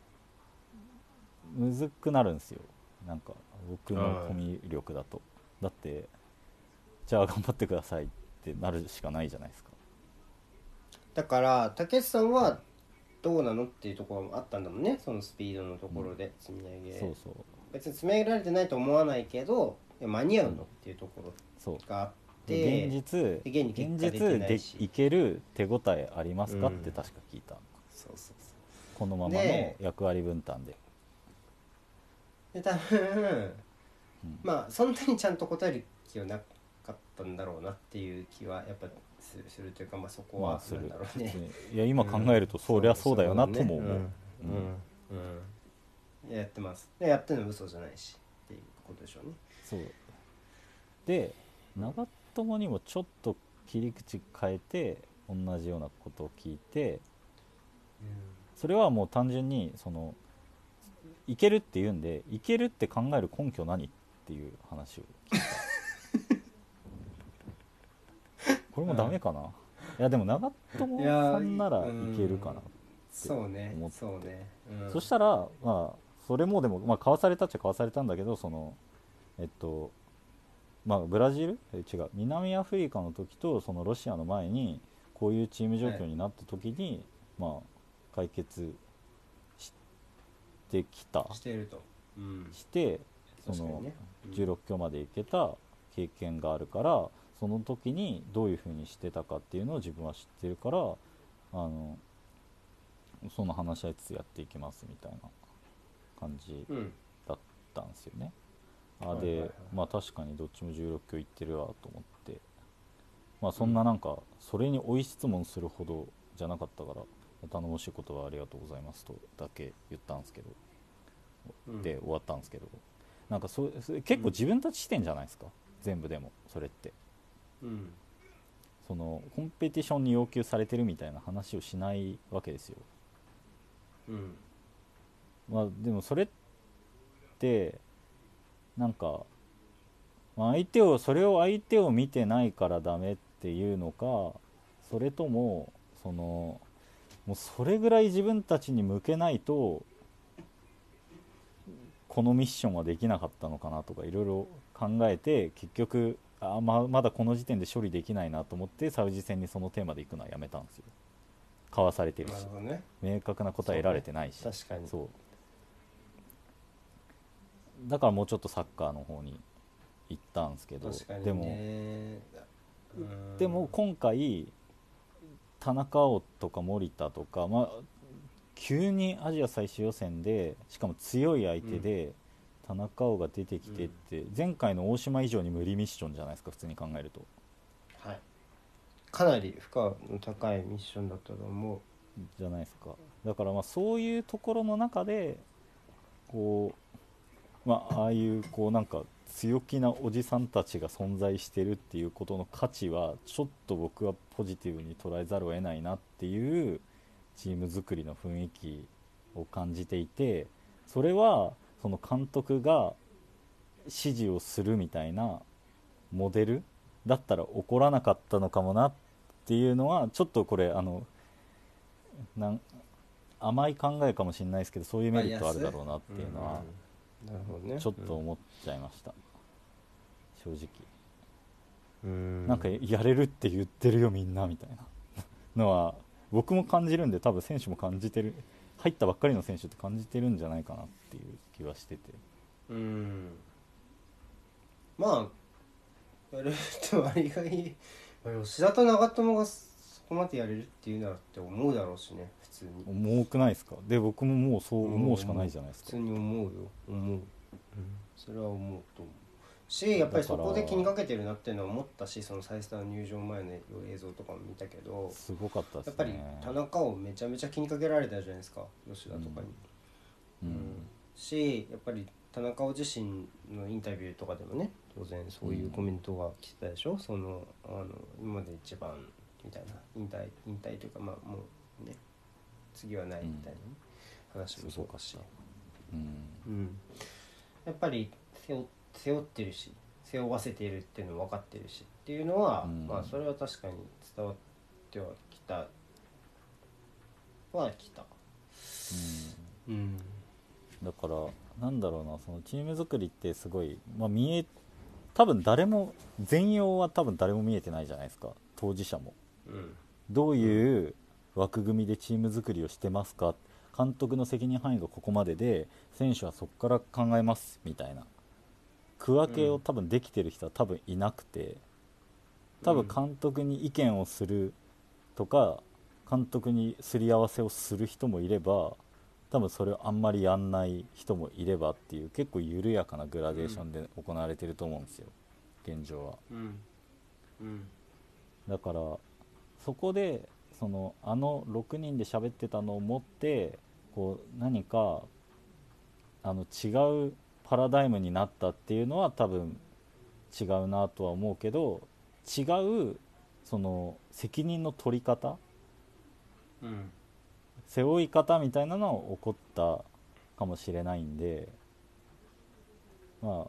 B: むずくなるんですよ。なんか僕のコミュ力だと、だってじゃあ頑張ってくださいってなるしかないじゃないですか。
A: だから竹内さんはどうなのっていうところもあったんだもんね、そのスピードのところで積み上げ、
B: そうそう、
A: 別に積み上げられてないと思わないけど間に合うのっていうところがあって、
B: 現実でいける手応えありますかって確か聞いた、
A: そうそうそう、
B: このままの役割分担で
A: 多分、まあそんなにちゃんと答える気はなかったんだろうなっていう気はやっぱするというか、まあそこはなんだろうね、
B: いや今考えるとそりゃそうだよなとも思う。
A: やってます、やってるの嘘じゃないしっていうことでしょうね。
B: そうで長友にもちょっと切り口変えて同じようなことを聞いて、それはもう単純にいけるって言うんで、いけるって考える根拠何っていう話を聞いたこれもダメかな、いやでも長友さんならいけるかなって思って、そしたらまあそれもでもまあ買わされたっちゃ買わされたんだけど、まあブラジル違う南アフリカの時とロシアの前にこういうチーム状況になった時に、まあ解決してきた
A: していると、
B: して16強までいけた経験があるから、その時にどういう風にしてたかっていうのを自分は知ってるから、その話し合いつつやっていきますみたいな感じだったんですよね。でまあ確かにどっちも16強いってるわと思って、まあそんななんかそれに追い質問するほどじゃなかったから頼もしいことはありがとうございますとだけ言ったんですけど、で終わったんですけど、なんか結構自分たち視点じゃないですか、全部でもそれって、コンペティションに要求されてるみたいな話をしないわけですよ。まあでもそれってなんか、まあ、それを相手を見てないからダメっていうのか、それとももうそれぐらい自分たちに向けないとこのミッションはできなかったのかなとかいろいろ考えて、結局まだこの時点で処理できないなと思ってサウジ戦にそのテーマで行くのはやめたんですよ。かわされてるし、明確な答え得られてないし、
A: 確かに
B: そうだからもうちょっとサッカーの方に行ったんですけど、でも今回田中碧とか森田とか、まあ、急にアジア最終予選でしかも強い相手で田中碧が出てきてって、前回の大島以上に無理ミッションじゃないですか普通に考えると、
A: はい、かなり負荷の高いミッションだったと思う
B: じゃないですか。だからまあそういうところの中でこうああいうこうなんか強気なおじさんたちが存在してるっていうことの価値はちょっと僕はポジティブに捉えざるを得ないなっていうチーム作りの雰囲気を感じていて、それはその監督が指示をするみたいなモデルだったら起こらなかったのかもなっていうのはちょっとこれなん甘い考えかもしれないですけど、そういうメリットあるだろうなっていうのは
A: なるほどね、
B: ちょっと思っちゃいました、正直。
A: うん
B: なんかやれるって言ってるよみんなみたいなのは僕も感じるんで、多分選手も感じてる、入ったばっかりの選手って感じてるんじゃないかなっていう気はしてて、
A: まあやれるって割がいい吉田と長友がそこまでやれるっていうならって思うだろうしね、普通に
B: 重くないですか。で僕ももうそう思うしかないじゃないですか。
A: 普通に思うよ、それは思うと思うし、やっぱりそこで気にかけてるなっていうのは思ったし、その再スター入場前の映像とかも見たけど、
B: すごかったですね。
A: やっぱり田中をめちゃめちゃ気にかけられたじゃないですか、吉田とかに、し、やっぱり田中自身のインタビューとかでもね、当然そういうコメントが来てたでしょ、その今まで一番みたいな、引退というか、まあもうね次はないみたいな、話もそうかし、やっぱり背負ってるし、背負わせているっていうのも分かってるしっていうのは、まあそれは確かに伝わってはきた
B: だからなんだろうな、そのチーム作りってすごい、多分誰も全容は多分誰も見えてないじゃないですか、当事者も、どういう枠組みでチーム作りをしてますか、監督の責任範囲がここまでで選手はそこから考えますみたいな区分けを多分できてる人は多分いなくて、多分監督に意見をするとか監督にすり合わせをする人もいれば、多分それをあんまりやんない人もいればっていう、結構緩やかなグラデーションで行われてると思うんですよ、現状は。だからそこで6人で喋ってたのを持ってこう何か違うパラダイムになったっていうのは多分違うなとは思うけど、違うその責任の取り方、背負い方みたいなのは起こったかもしれないんで、まあ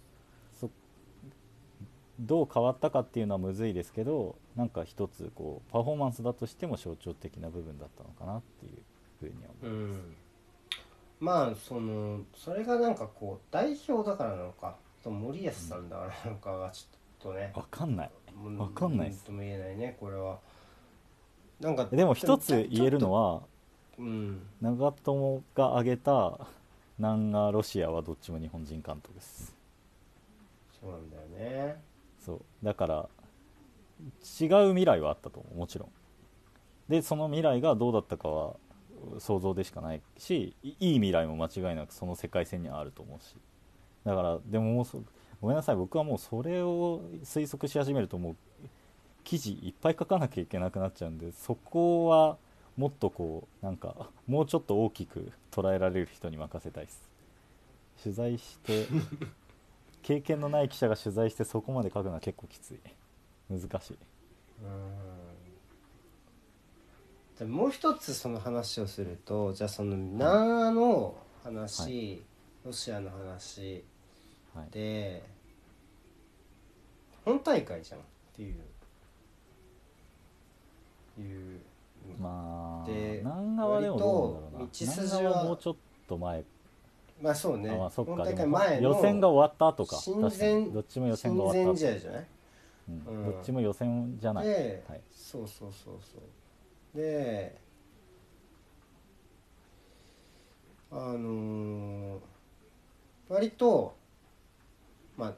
B: どう変わったかっていうのはむずいですけど、なんか一つこうパフォーマンスだとしても象徴的な部分だったのかなっていうふうには思います。
A: まあそれがなんかこう代表だからなのか森保さんだからなのかがちょっとね、
B: 分かんないです。
A: とも言えないねこれは。なんか
B: でも一つ言えるのは、長友が挙げた南アロシアはどっちも日本人監督です。
A: そうなんだよね。
B: そうだから違う未来はあったと思う、もちろん。でその未来がどうだったかは想像でしかないし、いい未来も間違いなくその世界線にはあると思うし、だからでももうごめんなさい、僕はもうそれを推測し始めるともう記事いっぱい書かなきゃいけなくなっちゃうんで、そこはもっとこうなんかもうちょっと大きく捉えられる人に任せたいです。取材して経験のない記者が取材してそこまで書くのは結構きつい、難しい。
A: じゃもう一つその話をすると、じゃあその南アの話、ロシアの話で、本大会じゃんっていう
B: まあ
A: で、
B: 南側でもどうなんだろうな、南側はもうちょっと前、
A: まあそうね、
B: そっか、
A: 本大会前の
B: 予選が終わった後か、
A: 親
B: 確かにどっちも予選が終わった後、
A: 親善試合じゃない、
B: どっちも予選じゃない、
A: で、そうで割とまあ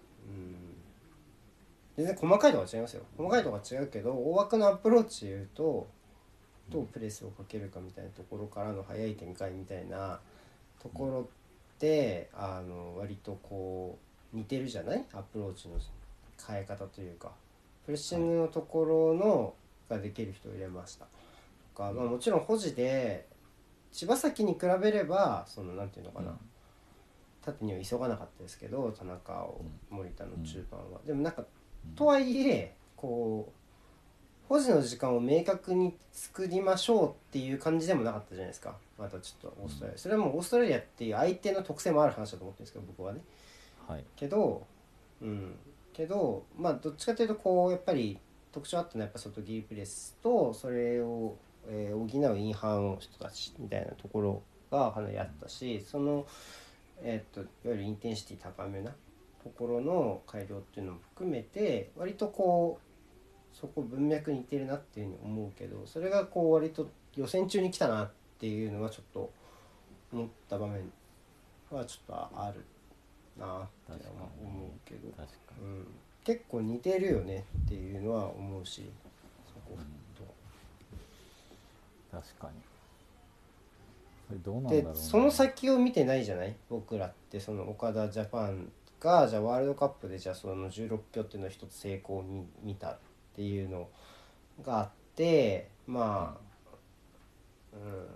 A: 全然細かいとこは違いますよ、細かいとこは違うけど大枠のアプローチで言うとどうプレスをかけるかみたいなところからの速い展開みたいなところって割とこう似てるじゃない、アプローチの変え方というかプレッシングのところのができる人を入れましたとか、もちろん保持で柴崎に比べればなんていうのかな、 縦には急がなかったですけど、田中を森田の中盤は、でもなんか
B: うん
A: とはいえこう保持の時間を明確に作りましょうっていう感じでもなかったじゃないですか。またちょっとオーストラリア、それはもうオーストラリアっていう相手の特性もある話だと思ってるんですけど僕はね。
B: はい
A: けどまあどっちかというとこうやっぱり特徴あったのはやっぱ外切りプレスとそれを、補うインハーの人たちみたいなところがかなりあったし、その、いわゆるインテンシティ高めなところの改良っていうのも含めて割とこうそこ文脈に似てるなっていうふうに思うけど、それがこう割と予選中に来たなっていうのはちょっと思った場面はちょっとあるなって思うけど、
B: 確かに、
A: 結構似てるよねっていうのは思うし、そこと
B: 確かにそれどうなんだろうな。
A: でその先を見てないじゃない僕らって。その岡田ジャパンがじゃあワールドカップでじゃあその16票っていうのを一つ成功に見たっていうのがあって、まあ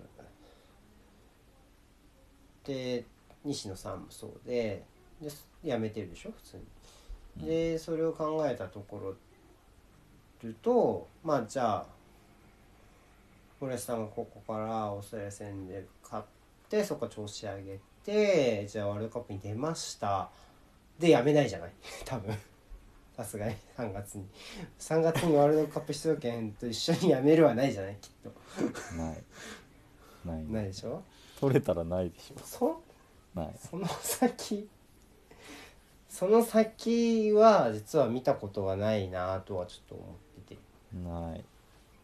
A: で西野さんもそうで辞めてるでしょ普通に。でそれを考えたところると、まあじゃあ森保さんがここからオーストラリア戦で勝ってそこ調子上げて、じゃあワールドカップに出ましたでやめないじゃない多分さすがに3月にワールドカップ出場権と一緒にやめるはないじゃないきっとないでしょ。
B: 取れたらないでしょ。
A: その先は実は見たことがないなとはちょっと思ってて。
B: ない。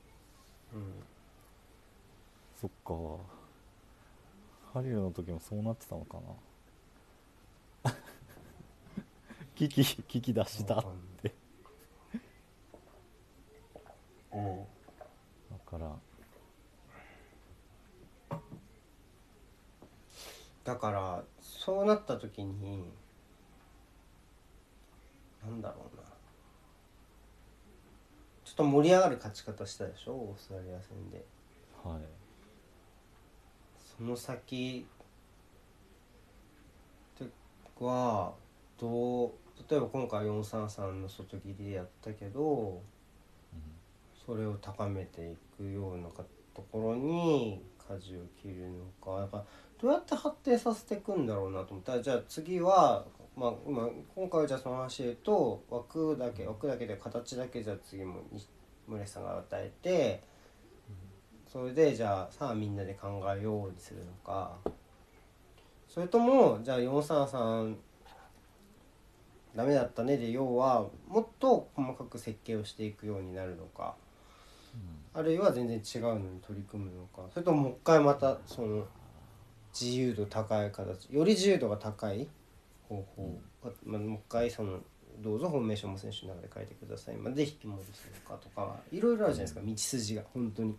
B: そっか。ハリルの時もそうなってたのかな。危機出したって
A: だからそうなった時になんだろうな、ちょっと盛り上がる勝ち方したでしょオーストラリア戦で。
B: はい。
A: その先は例えば今回433の外切りでやったけど、それを高めていくようなところに舵を切るのか、だからどうやって発展させていくんだろうなと思ったら、じゃあ次は、今回はじゃあその話で言うと枠だけで形だけじゃあ次も村瀬さんが与えて、それでじゃあさあみんなで考えようにするのか、それともじゃあ433ダメだったねで要はもっと細かく設計をしていくようになるのか、あるいは全然違うのに取り組むのか、それとももう一回またその自由度高い形、より自由度が高い方法、もう一回そのどうぞフォーメーションも選手の中で変えてくださいまで引き戻すのかとかいろいろあるじゃないですか、道筋が本当に。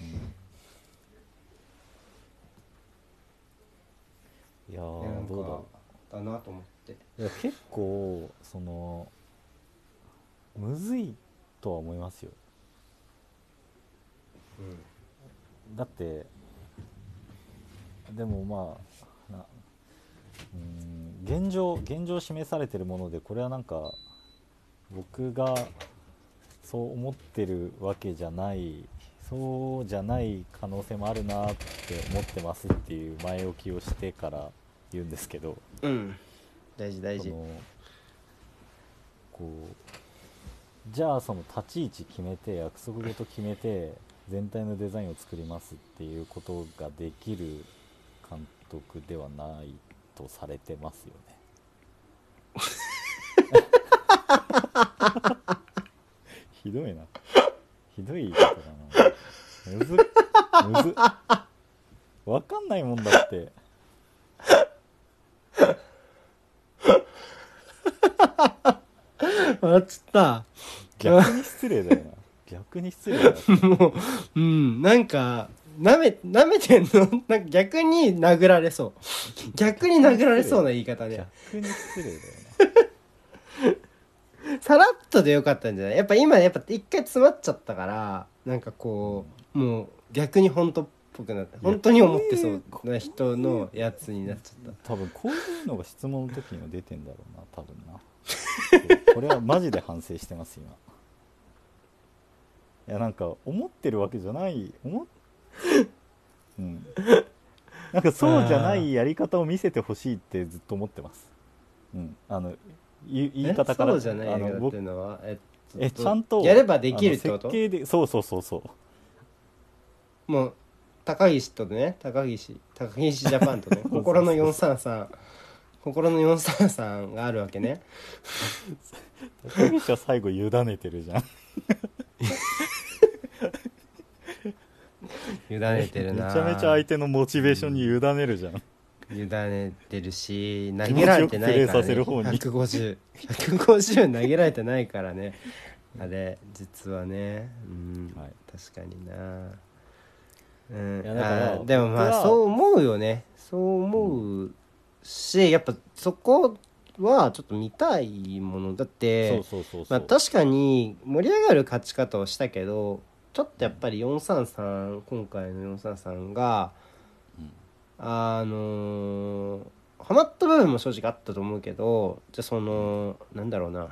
B: いやーどう
A: だなと思って。
B: いや結構そのむずいとは思いますよ。だってでもまあ現状示されてるものでこれはなんか僕がそう思ってるわけじゃない、そうじゃない可能性もあるなって思ってますっていう前置きをしてから言うんですけど、
A: 大事
B: こうじゃあその立ち位置決めて約束事決めて全体のデザインを作りますっていうことができる監督ではないとされてますよね。ひどい言い方だな。むずわかんないもんだって。
A: 笑っちゃった。
B: 逆に失礼だよな。
A: もうなんか舐めてんのなんか逆に殴られそうな言い方で。
B: 逆に失礼だよ
A: な。さらっとでよかったんじゃない？やっぱ今一回詰まっちゃったからなんかこう、もう逆にほんとぽくなった。本当に思ってそうな人のやつになっちゃった。
B: 多分こういうのが質問の時には出てんだろうな多分なこれはマジで反省してます今。いやなんか思ってるわけじゃないうん、なんかそうじゃないやり方を見せてほしいってずっと思ってます。うん、言い方から
A: そうじゃないやり方っていうのは
B: ちゃんと
A: やればできるってこと？
B: 設計でそう
A: もう高岸とね、高岸ジャパンとね心の433があるわけね。
B: 高岸は最後委ねてるじゃん
A: 委ねてるな。
B: めちゃめちゃ相手のモチベーションに委ねるじゃん、
A: 委ねてるし、投げられてないからね。150投げられてないからね、あれ実はね。はい、確かにな。いやだからでもまあそう思うよね。そう思うし、やっぱそこはちょっと見たいものだって。まあ確かに盛り上がる勝ち方をしたけど、ちょっとやっぱり433、今回の433がハマった部分も正直あったと思うけど、じゃあなんだろうな、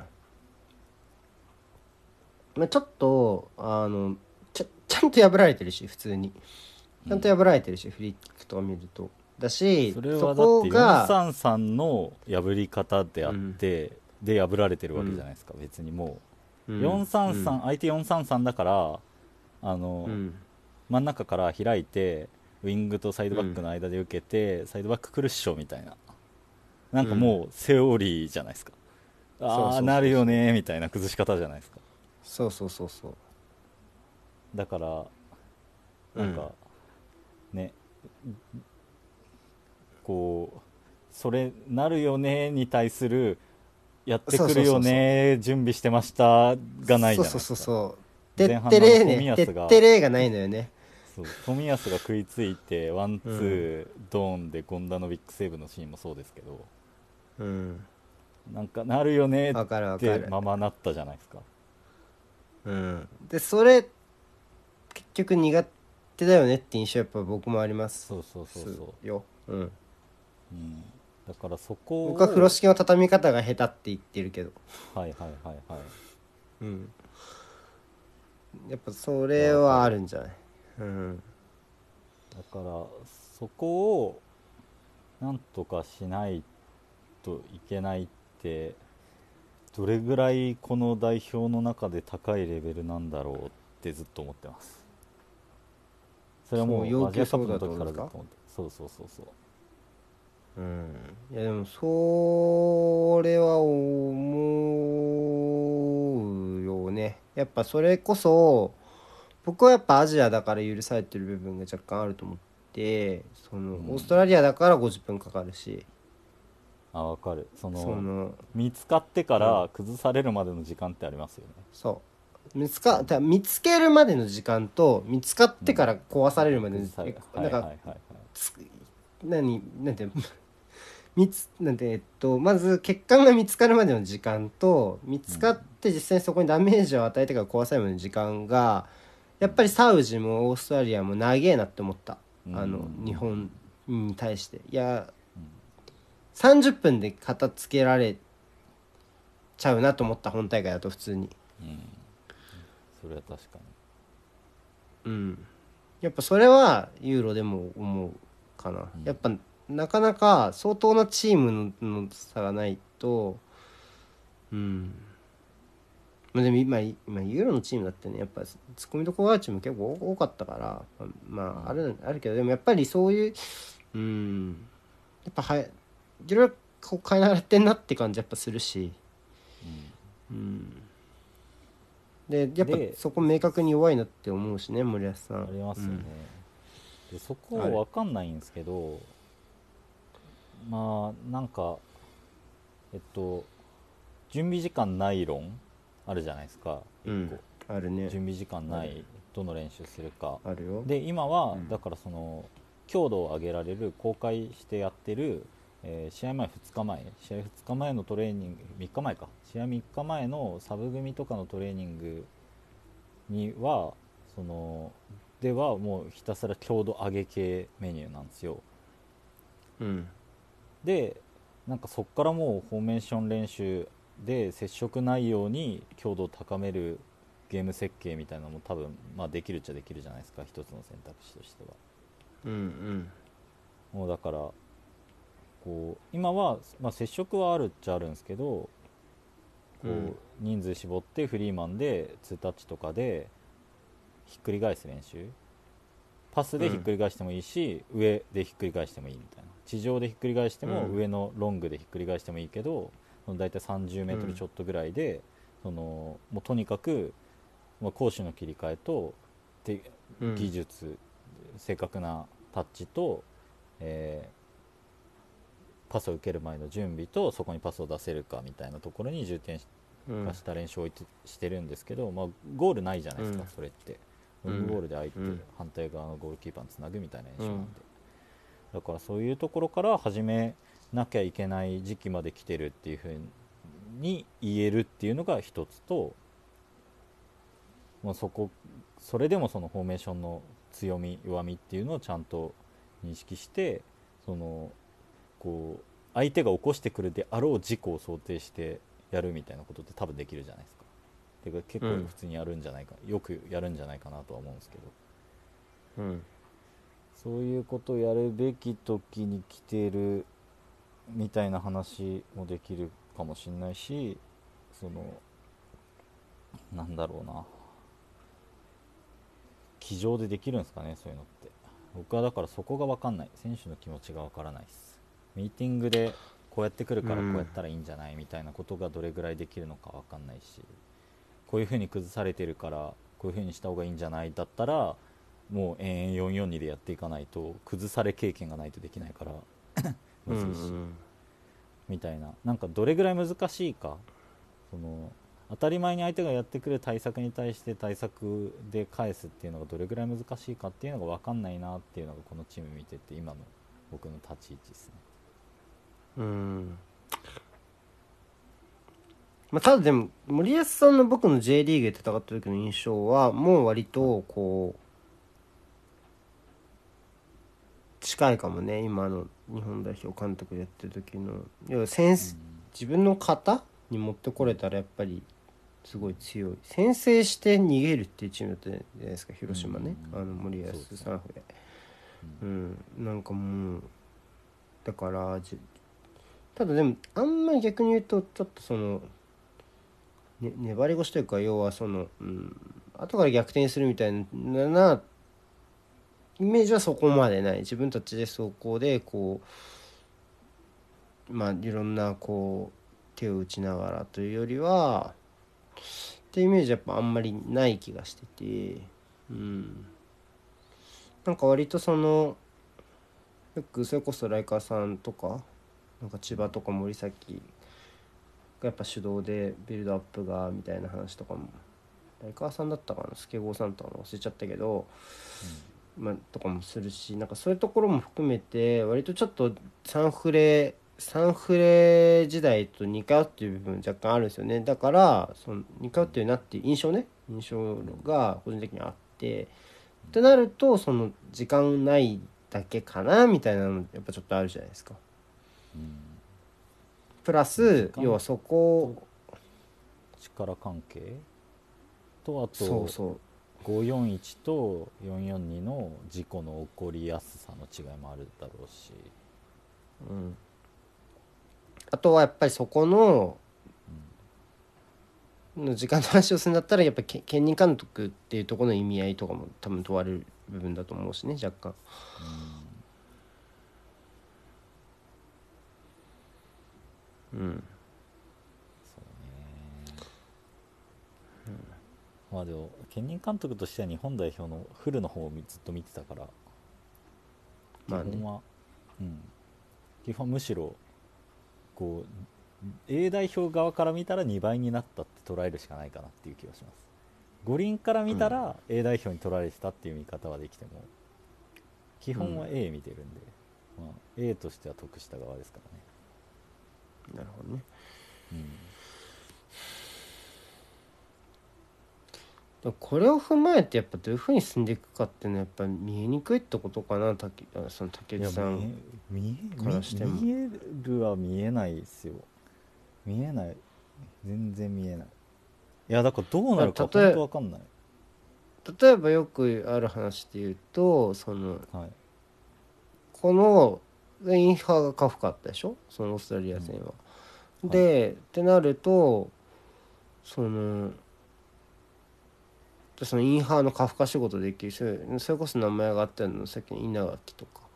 A: まあ、ちょっとちゃんと破られてるし、普通にちゃんと破られてるし、フリックとか見るとだし、
B: それはだって433の破り方であって、で破られてるわけじゃないですか、別にもう433、相手433だから真ん中から開いてウィングとサイドバックの間で受けて、サイドバック来るっしょみたいな、なんかもうセオリーじゃないですか。ああなるよねみたいな崩し方じゃないですか。
A: そう
B: だからなんか、ね、こうそれなるよねに対するやってくるよね準備してましたがないじゃないですか。
A: てってれーがないのよね。
B: そう冨安が食いついてワンツードーンで権田のビッグセーブのシーンもそうですけど、なんかなるよねってままなったじゃないですか。
A: でそれ結局苦手だよねって印象やっぱ僕もあります。そうよ。
B: だからそこを
A: 僕は風呂敷の畳み方が下手って言ってるけど、やっぱそれはあるんじゃない。
B: だからそこをなんとかしないといけないって、どれぐらいこの代表の中で高いレベルなんだろうってずっと思ってます。それはもうアジアカップの時からずっと思って。そう
A: いやでもそれは思うよね。やっぱそれこそ僕はやっぱアジアだから許されてる部分が若干あると思って、オーストラリアだから50分かかるし。
B: 分かる。見つかってから崩されるまでの時間ってありますよね。
A: そう見つけるまでの時間と見つかってから壊されるまでの時間、なんかなんてまず血管が見つかるまでの時間と見つかって実際にそこにダメージを与えてから壊されるまでの時間がやっぱりサウジもオーストラリアも長えなって思った。日本に対して、いや30分で片付けられちゃうなと思った。本大会だと普通に。
B: それは確かに。
A: やっぱそれはユーロでも思うかな。やっぱなかなか相当なチームの差がないと、でも今ユーロのチームだってね、やっぱツッコミどころがチーム結構多かったから、あるけど、でもやっぱりそういうやっぱいろいろ変えられてんなって感じやっぱするし、でやっぱそこ明確に弱いなって思うしね、森保さん。
B: ありますよね。でそこは分かんないんですけど、なんか準備時間ない論あるじゃないですか。
A: あるね。
B: 準備時間ないどの練習するか
A: あるよ。
B: で今は、だから強度を上げられる公開してやってる、試合2日前のトレーニング3日前か試合3日前のサブ組とかのトレーニングにはではもうひたすら強度上げ系メニューなんですよ。
A: うん、
B: でなんかそこからもうフォーメーション練習で接触ないように強度を高めるゲーム設計みたいなのも多分、まあ、できるっちゃできるじゃないですか、一つの選択肢としては。
A: うん、
B: もうだからこう今は、まあ、接触はあるっちゃあるんですけど、
A: うん、
B: こう人数絞ってフリーマンで2タッチとかでひっくり返す練習、パスでひっ
A: うん、
B: くり返してもいいし上でひっくり返してもいいみたいな、地上でひっくり返して
A: うん、
B: も上のロングでひっくり返してもいいけど、その大体30メ
A: うん、
B: ートルちょっとぐらいで、そのもうとにかく、まあ、攻守の切り替えとで
A: うん、
B: 技術、正確なタッチと、えパスを受ける前の準備とそこにパスを出せるかみたいなところに重点
A: うん、
B: 化した練習をしてるんですけど、まあ、ゴールないじゃないですか、それって。ロングボールで相手、反対側のゴールキーパーにつなぐみたいな練習なんで、だからそういうところから始めなきゃいけない時期まで来てるっていう風に言えるっていうのが一つと、まあ、それでもそのフォーメーションの強み弱みっていうのをちゃんと認識して、そのこう相手が起こしてくるであろう事故を想定してやるみたいなことって多分できるじゃないですか。てか結
A: うん、
B: 構普通にやるんじゃないか、よくやるんじゃないかなとは思うんですけど、
A: うん、
B: そういうことをやるべき時に来てるみたいな話もできるかもしれないし、そのなんだろうな、机上でできるんですかね、そういうのって。僕はだからそこが分かんない、選手の気持ちが分からないです。ミーティングでこうやってくるからこうやったらいいんじゃないみたいなことがどれぐらいできるのか分かんないし、こういう風に崩されてるからこういう風にした方がいいんじゃないだったら、もう延々442でやっていかないと、崩され経験がないとできないから
A: うん、う
B: むずいし、
A: ん、
B: みたいな、なんかどれぐらい難しいか、その当たり前に相手がやってくる対策に対して対策で返すっていうのがどれぐらい難しいかっていうのが分かんないなっていうのがこのチーム見てて今の僕の立ち位置ですね。
A: うん。まあ、ただでも森保さんの僕の J リーグで戦った時の印象はもう割
B: はい、
A: とこう近いかもね。今の日本代表監督やってる時の要は
B: うん、
A: 自分の型に持ってこ
B: うん、
A: れたらやっぱりすごい強い、先制して逃げるっていうチームだったじゃないですか、
B: うん、うん、
A: 広島ね、森保
B: そうですね。
A: さんで。
B: うん、
A: なんかもうだからただでもあんまり逆に言うとちょっとその、粘り腰というか要はその、後から逆転するみたいなイメージはそこまでない。自分たちでそこでこうまあいろんなこう手を打ちながらというよりはってイメージやっぱあんまりない気がしてて、なんか割とそのよくそれこそライカーさんとかなんか千葉とか森崎がやっぱ主導でビルドアップがみたいな話とかもライカーさんだったかな、スケゴーさんとかも忘れちゃったけど、まあ、とかもするし、なんかそういうところも含めて割とちょっとサンフレ時代と似通っていう部分若干あるんですよね。だからその似通ってるなっていう印象が個人的にあって、ってなるとその時間ないだけかなみたいなのやっぱちょっとあるじゃないですか。
B: うん、
A: プラス要は
B: 時間
A: そこ、
B: と力関係と、あと
A: そうそ
B: 541と442の事故の起こりやすさの違いもあるだろうし、
A: う、あとはやっぱりそこの時間の話をするんだったらやっぱり兼任監督っていうところの意味合いとかも多分問われる部分だと思うしね、若干。
B: うん、
A: うん、
B: そうね。まあでも兼任監督としては日本代表のフルの方をずっと見てたから、基
A: まあね。
B: 本は、うん、基本むしろこう A 代表側から見たら2倍になったって捉えるしかないかなっていう気がします。五輪から見たら A 代表に取られてたっていう見方はできても、基本は A 見てるんで、まあ、A としては得した側ですからね。
A: なるほどね。
B: うん、
A: これを踏まえてやっぱどういうふうに進んでいくかっていうのはやっぱ見えにくいってことかな、その竹内さんからしても。
B: 見えるは見えないですよ。見えない、全然見えない。いやだからどうなるか本当わかんない。
A: 例えばよくある話で言うと、その、
B: はい、
A: このインハがカフカあったでしょ、そのオーストラリア戦は。
B: はい、
A: でってなると、そのインハーのカフカ仕事できる人、それこそ名前があったのさっきの稲垣とか、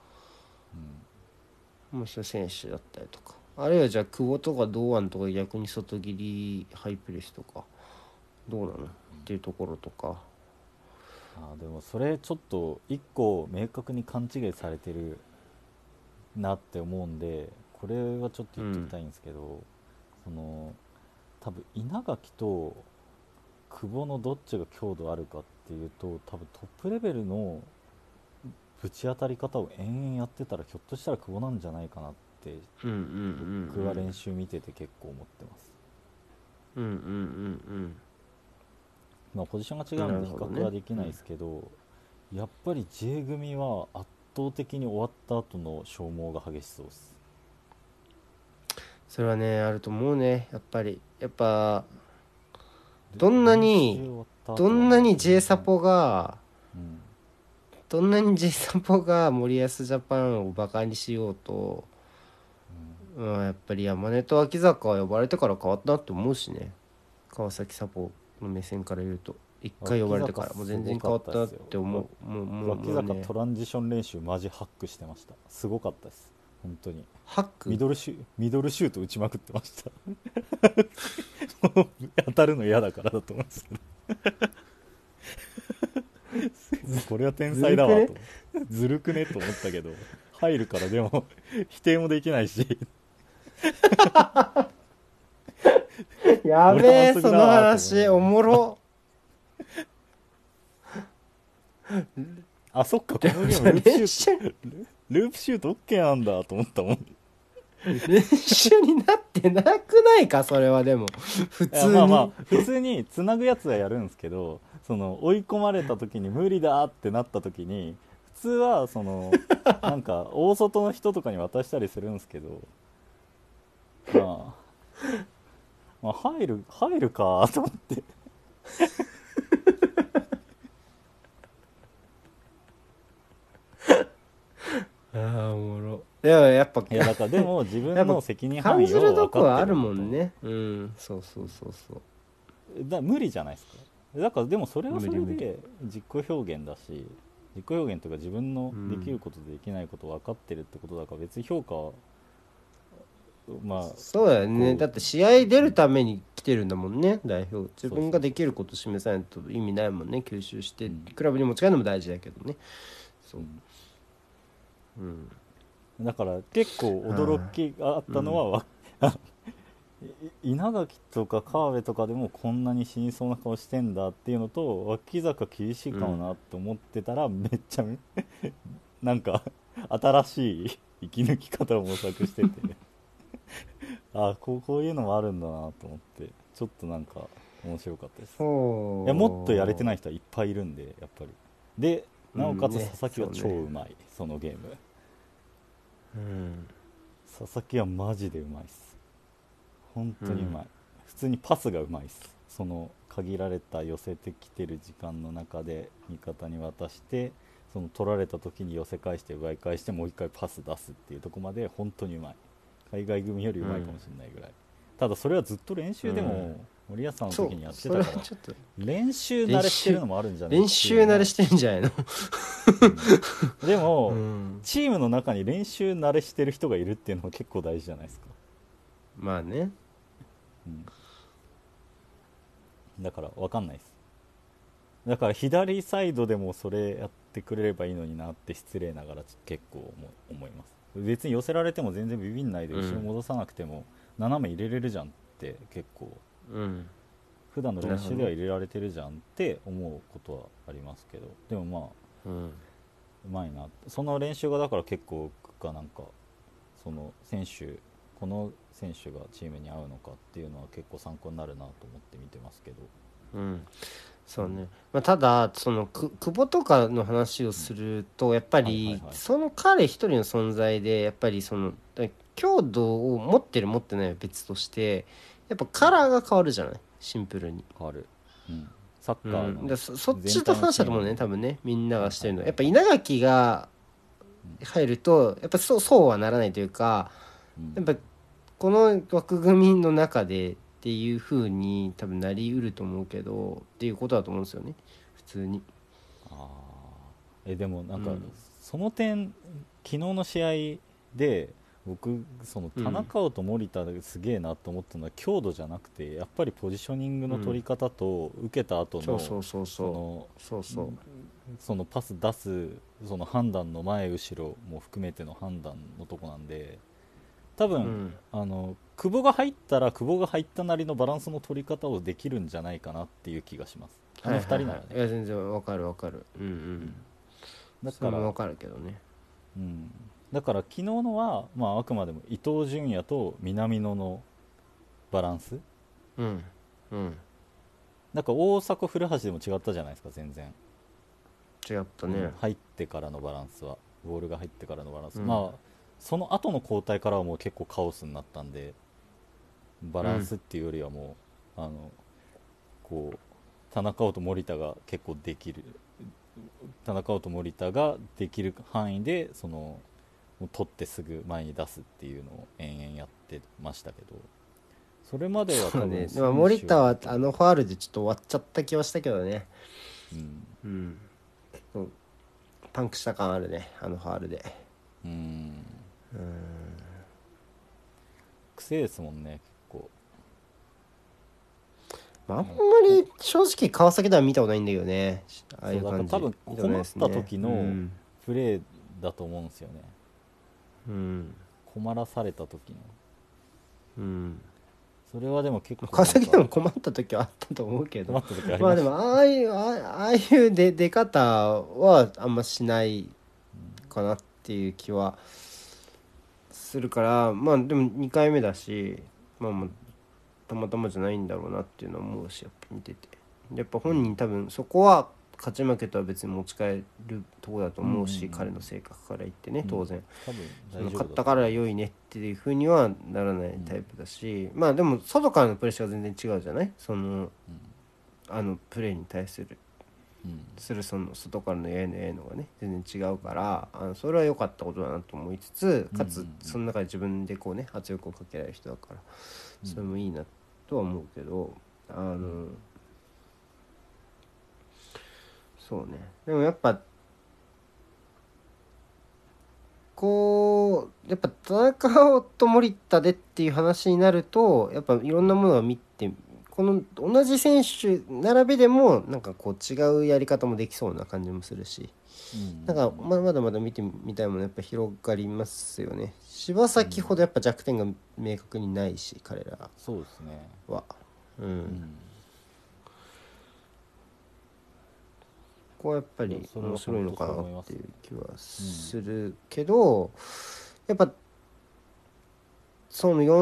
A: もうそういう選手だったりとか、あるいはじゃあ久保とか堂安とか逆に外切りハイプレスとかどうなのっていうところとか。
B: でもそれちょっと一個明確に勘違いされてるなって思うんで、これはちょっと言っておきたいんですけど、その多分稲垣と久保のどっちが強度あるかっていうと、多分トップレベルのぶち当たり方を延々やってたらひょっとしたら久保なんじゃないかなって
A: うんうんうん
B: 僕は練習見てて結構思ってます。
A: うんうんうん
B: まあポジションが
A: うんうん。
B: 違うんで比
A: なるほどね。
B: 較はできないですけど、やっぱり J 組は圧倒的に終わった後の消耗が激しそうです。
A: それはねあると思うね。やっぱり
B: で
A: どんな
B: 練習
A: に
B: 終わった
A: ど
B: 後はもう
A: んなに J
B: 全然、
A: サポが
B: うん、
A: どんなに J サポが森保ジャパンをバカにしようと、やっぱり山根と秋坂は呼ばれてから変わったなって思うしね。川崎サポの目線から言うと一回呼ばれて
B: 脇坂
A: からもう
B: すごか
A: 全然変わったなっ
B: ったですよ。
A: て思う。
B: 脇坂
A: もうね。
B: トランジション練習マジハックしてました。すごかったです、本当に。
A: ハック。
B: ミドルシュート打ちまくってました。当たるの嫌だからだと思うんですけど、これは天才だわと、ずるくねと思ったけど、入るからでも否定もできないし、
A: やべ
B: これは反
A: えその
B: 則だわと思いな
A: 話お
B: がら、
A: もろ。
B: あそっかこ
A: でもさ
B: のゲーム
A: 練習
B: ループシュート OK なんだと思ったもん。
A: 練習になってなくないかそれは。でも普
B: いや
A: 通に
B: まあまあ普通につなぐやつはやるんですけど、その追い込まれた時に無理だってなった時に普通はそのなんか大外の人とかに渡したりするんですけど、ま入るかと思って。
A: ああおもろ。でもやっぱ
B: いやだからでも自分
A: やっぱ
B: の責任範
A: 感じる
B: 囲を分かっ
A: とこはある
B: てるんだと思
A: もんね。うん、そうそうそうそう。
B: 無理じゃないですか。だからでもそれはそれ
A: 無理無理。
B: で自己表現だし、自己表現とか自分のでき
A: うん、
B: ることできないことを分かってるってことだから別に評価はまあ
A: そうだよね。
B: こう、
A: だって試合出るために来てるんだもんね、代表。自分が
B: そうそうそう
A: できること示さないと意味ないもんね。吸収して
B: うん
A: クラブに持ち帰るのも大事だけどね。そう。
B: うん、
A: うん。
B: だから結構驚
A: は
B: きがあっ
A: い。うん。
B: たのは、稲垣とか川辺とかでもこんなに死にそうな顔してんだっていうのと、脇坂厳しいかも
A: うん。
B: なって思ってたらめっちゃなんか新しい生き抜き方を模索しててこういうのもあるんだなと思ってちょっとなんか面白かったです。いやもっとやれてない
A: ほ
B: 人はいっぱいいるんでやっぱり。で
A: う。う
B: なおか
A: んね。
B: つ佐々木は
A: そうね。
B: 超うまい、そのゲーム。
A: うん。
B: 佐々木はマジでうまいっす、本
A: うん。
B: 当にうまい。普通にパスがうまいっす。その限られた寄せてきてる時間の中で味方に渡して、その取られた時に寄せ返して奪い返してもう一回パス出すっていうところまで本当にうまい。海外組よりうまいかもしれないぐらい。ただそれはずっと練習で
A: うん。
B: も森保さんの時にやって
A: それ
B: たから、
A: はちょっと
B: 練習慣れしてる
A: 練習
B: のもあるんじゃね
A: 練
B: っていうのは、
A: 習慣れしてんじゃないの。
B: うん、で
A: う
B: も
A: ん。
B: チームの中に練習慣れしてる人がいるっていうのも結構大事じゃないですか、
A: まあね。
B: うん、だから分かんないです。だから左サイドでもそれやってくれればいいのになって失礼ながら結構思います。別に寄せられても全然ビビんないで後ろ
A: うん。
B: 戻さなくても斜め入れれるじゃんって結構
A: うん。
B: 普段の練習では
A: なるほどね。
B: 入れられてるじゃんって思うことはありますけど、でもまあ
A: うん。
B: うまいな、その練習がだから結構なんかそのこの選手がチームに合うのかっていうのは結構参考になるなと思って見てますけど、
A: うん、そうね、まあ、ただその久保とかの話をするとやっぱりその彼一人の存在でやっぱりその強度を持ってる持ってないは別としてやっぱカラーが変わるじゃない、シンプルに
B: 変わる、うん、サッカーの
A: うん、
B: ね、
A: そっちの話だと思うね多分ね、みんながしてるのは、やっぱ稲垣が入るとやっぱそうはならないというか、やっぱこの枠組みの中でっていう風に多分なりうると思うけどっていうことだと思うんですよね普通に。
B: あでもなんか、その点昨日の試合で僕その田中碧と守田ですげえなと思ったのは強度じゃなくてやっぱりポジショニングの取り方と受けた後のそのパス出すその判断の前後ろも含めての判断のとこなんで多分、久保が入ったら久保が入ったなりのバランスの取り方をできるんじゃないかなっていう気がします。あの2人ならね、
A: いや全然わかるわかる、うんうん、だからわかるけどね、
B: うん、だから昨日のは、まあ、あくまでも伊東純也と南野のバランス、
A: うんうん、
B: なんか大迫古橋でも違ったじゃないですか全然
A: 違ったね、
B: 入ってからのバランスはボールが入ってからのバランス、まあその後の交代からはもう結構カオスになったんでバランスっていうよりはもう、こう田中碧と守田が結構できる田中碧と守田ができる範囲でその取ってすぐ前に出すっていうのを延々やってましたけどそれまでは多分
A: ね、でも守田はあのファールでちょっと終わっちゃった気はしたけどね、うんうん、パンクした感あるねあのファールで、
B: 癖ですもんね結構、
A: まあ、あんまり正直川崎では見たことないんだけどね、ああいう感じ
B: 多分困った時のプレーだと思うんですよね、うん、困らされた時の、うん、それはでも結構
A: 川崎でも困った時はあったと思うけどまあでもああいう出方はあんましないかなっていう気はするから、まあでも2回目だし、まあたまたまじゃないんだろうなっていうのは思うし、やっぱ見ててやっぱ本人多分そこは勝ち負けとは別に持ち帰るとこだと思うし、彼の性格から言ってね当然、勝ったから良いねっていう風にはならないタイプだし、まあでも外からのプレッシャーは全然違うじゃない、そのプレーに対するその外からののがね全然違うからそれは良かったことだなと思いつつ、かつその中で自分でこうね圧力をかけられる人だからそれもいいなとは思うけど、そうね、でもやっぱこうやっぱ田中と森田でっていう話になるとやっぱいろんなものを見てこの同じ選手並びでもなんかこう違うやり方もできそうな感じもするし、なんかまだまだ見てみたいものやっぱ広がりますよね。柴崎ほどやっぱ弱点が明確にないし彼らは。
B: そうですね。
A: ここはやっぱり面白いのかなっていう気はするけど、やっぱその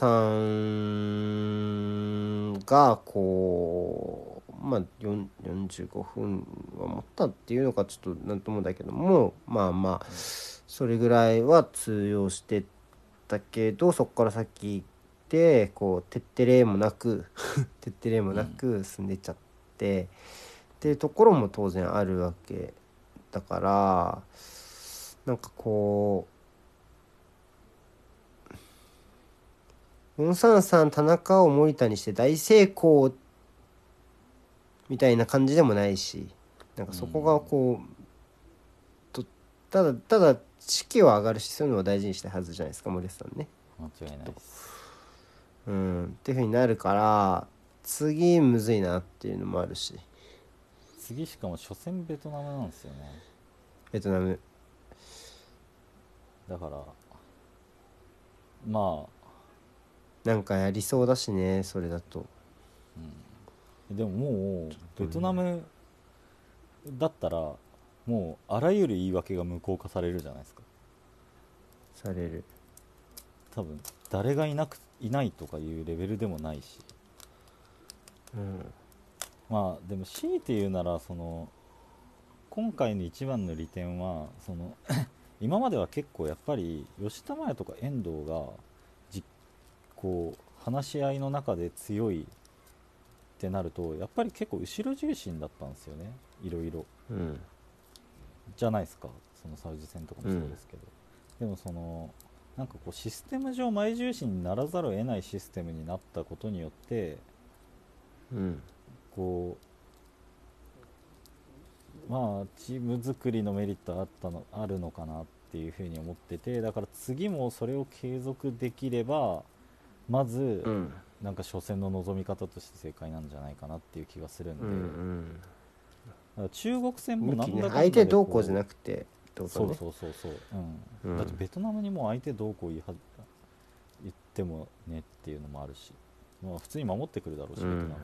A: 433がこうまあ45分は持ったっていうのかちょっとなんともだけども、まあまあそれぐらいは通用してたけど、そこから先でこうてってれもなくてってれもなく進んでっちゃってっていうところも当然あるわけだから、なんかこう433田中を森田にして大成功みたいな感じでもないし、なんかそこがこうただ士気は上がるし、そういうのを大事にしたはずじゃないですか森田さんね。
B: 間違いないです。
A: っていう風になるから次むずいなっていうのもあるし、
B: 次しかも初戦ベトナムなんですよね。
A: ベトナム
B: だからまあ
A: なんかやりそうだしねそれだと、
B: でももうベトナムだったらもうあらゆる言い訳が無効化されるじゃないですか。
A: される。
B: 多分誰がいないとかいうレベルでもないし、 まあでも強いて言うなら今回の一番の利点は今までは結構やっぱり吉田麻也とか遠藤がじこう話し合いの中で強いってなるとやっぱり結構後ろ重心だったんですよね、いろいろじゃないですか。そのサウジ戦とかもそうですけど、でもなんかこうシステム上前重心にならざるを得ないシステムになったことによって、こうまあチーム作りのメリットあるのかなっていうふうに思ってて、だから次もそれを継続できればまず、なんか初戦の望み方として正解なんじゃないかなっていう気がするんで、だから中国戦もなんだかんだで
A: 相手どうこうじゃなくてってことね。
B: そう、だってベトナムにもう相手どうこう言ってもねっていうのもあるし、まあ、普通に守ってくるだろうし、ベトナ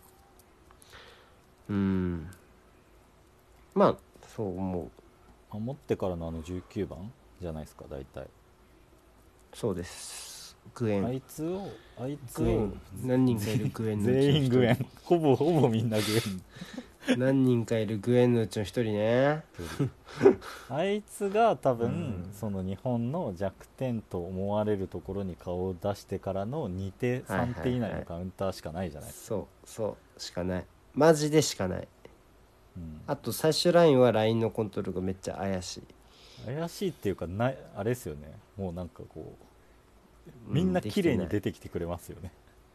B: ムは。
A: まあそう思
B: う。守ってからの19番じゃないですか大体。
A: そうです。グエン。
B: あいつを
A: 何人かいるグエンの
B: 全員グエン。ほぼみんなグエン。
A: 何人かいるグエンのうちの一人ね。
B: あいつが多分、その日本の弱点と思われるところに顔を出してからの2手3手以内のカウンターしかないじゃないですか。
A: そうしかない。マジでしかない。あと最終ラインはラインのコントロールがめっちゃ怪しい
B: っていうかあれですよね、もうなんかこうみんな綺麗に出てきてくれますよね。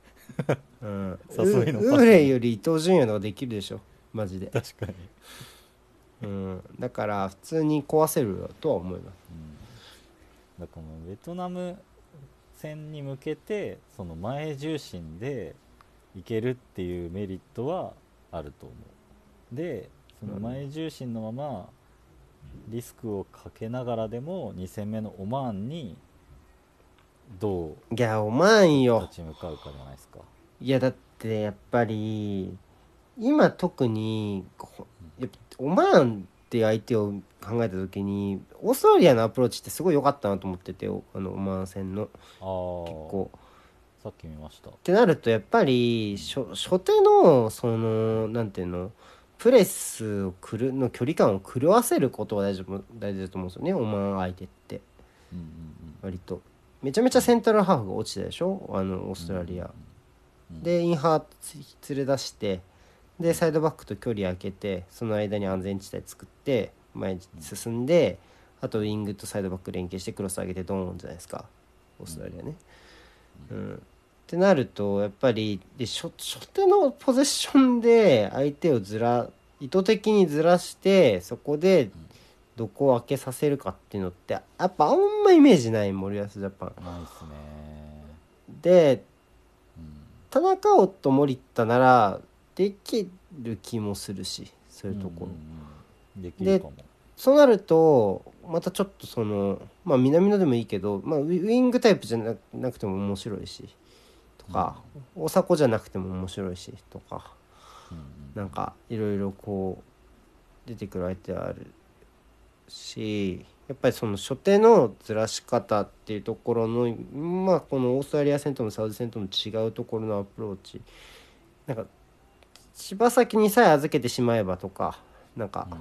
A: 誘いのパスウーレイより伊東純也の方ができるでしょマジで。
B: 確か
A: に、だから普通に壊せるとは思います。
B: だからベトナム戦に向けてその前重心でいけるっていうメリットはあると思う。でその前重心のままリスクをかけながらでも2戦目のオマーンにどう
A: オマーンよ
B: 立ち向かうかじゃないですか。
A: いやだってやっぱり今特にオマーンって相手を考えた時にオーストラリアのアプローチってすごい良かったなと思ってて、オマーン戦の結構
B: さっき見ました。
A: ってなるとやっぱり初手のなんていうのプレスの距離感を狂わせることは大事だと思うんですよね、オマーン相手って。割とめちゃめちゃセントラルハーフが落ちたでしょ、オーストラリア、でインハー連れ出してでサイドバックと距離空けてその間に安全地帯作って前に進んで、あとウイングとサイドバック連携してクロス上げてドーンじゃないですかオーストラリアね。ってなるとやっぱり初手のポゼッションで相手を意図的にずらしてそこでどこを開けさせるかっていうのってやっぱあんまイメージない森保ジャパン。
B: ないっすね。
A: で、田中碧と森田ならできる気もするし、そういうところ、
B: できるかも。
A: そうなるとまたちょっと南野でもいいけど、ウイングタイプじゃなくても面白いしとか、大迫じゃなくても面白いしとか、なんかいろいろこう出てくる相手はあるし、やっぱりその初手のずらし方っていうところのこのオーストラリア戦ともサウジ戦とも違うところのアプローチ、なんか柴崎にさえ預けてしまえばとかなんか、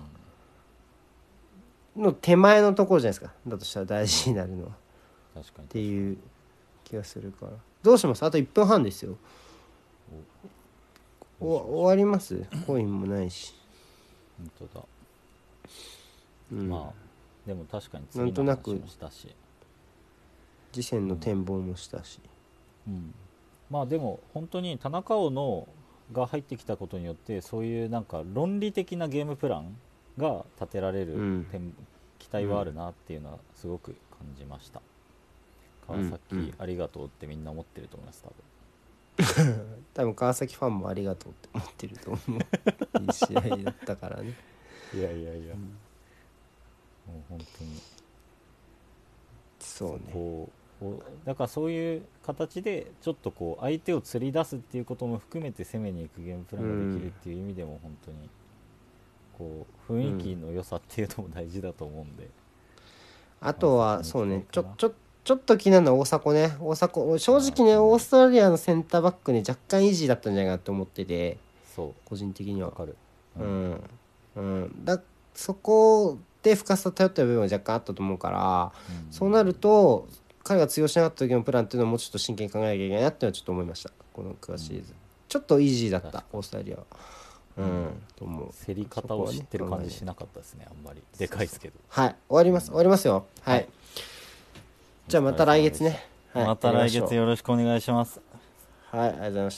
A: の手前のところじゃないですか、だとしたら大事になるのは
B: 確かに
A: っていう気がするから。どうします？あと1分半ですよ。終わります？コインもないし。
B: 本当だ。まあでも確かに次の話もしたし
A: 次戦の展望もしたし、
B: まあでも本当に田中碧が入ってきたことによってそういうなんか論理的なゲームプランが立てられる期待はあるなっていうのはすごく感じました。川崎ありがとうってみんな思ってると思います
A: 多分川崎ファンもありがとうって思ってると思ういい試合だったからね。
B: いや、もう本当に
A: そうね。
B: こうだからそういう形でちょっとこう相手を釣り出すっていうことも含めて攻めに行くゲームプランができるっていう意味でも本当にこう雰囲気の良さっていうのも大事だと思うんで、
A: あとはそうね、ちょっと気になるのは大迫ね。正直ね、オーストラリアのセンターバックね若干イージーだったんじゃないかなと思ってて、
B: そう
A: 個人的には
B: わかる、
A: そこで深さ頼った部分は若干あったと思うから、そうなると彼が通用しなかった時のプランっていうのをもうちょっと真剣に考えなきゃいけないなっていうのはちょっと思いました。この9シリーズ、ちょっとイージーだったオーストラリアは、と思う。
B: 競り方を知ってる感じしなかったですね、あんまり。でかいですけど。
A: はい、終わりますよ。はい、じゃあまた来月ね、
B: また来月よろしくお願いします。
A: はい、ありがとうございました。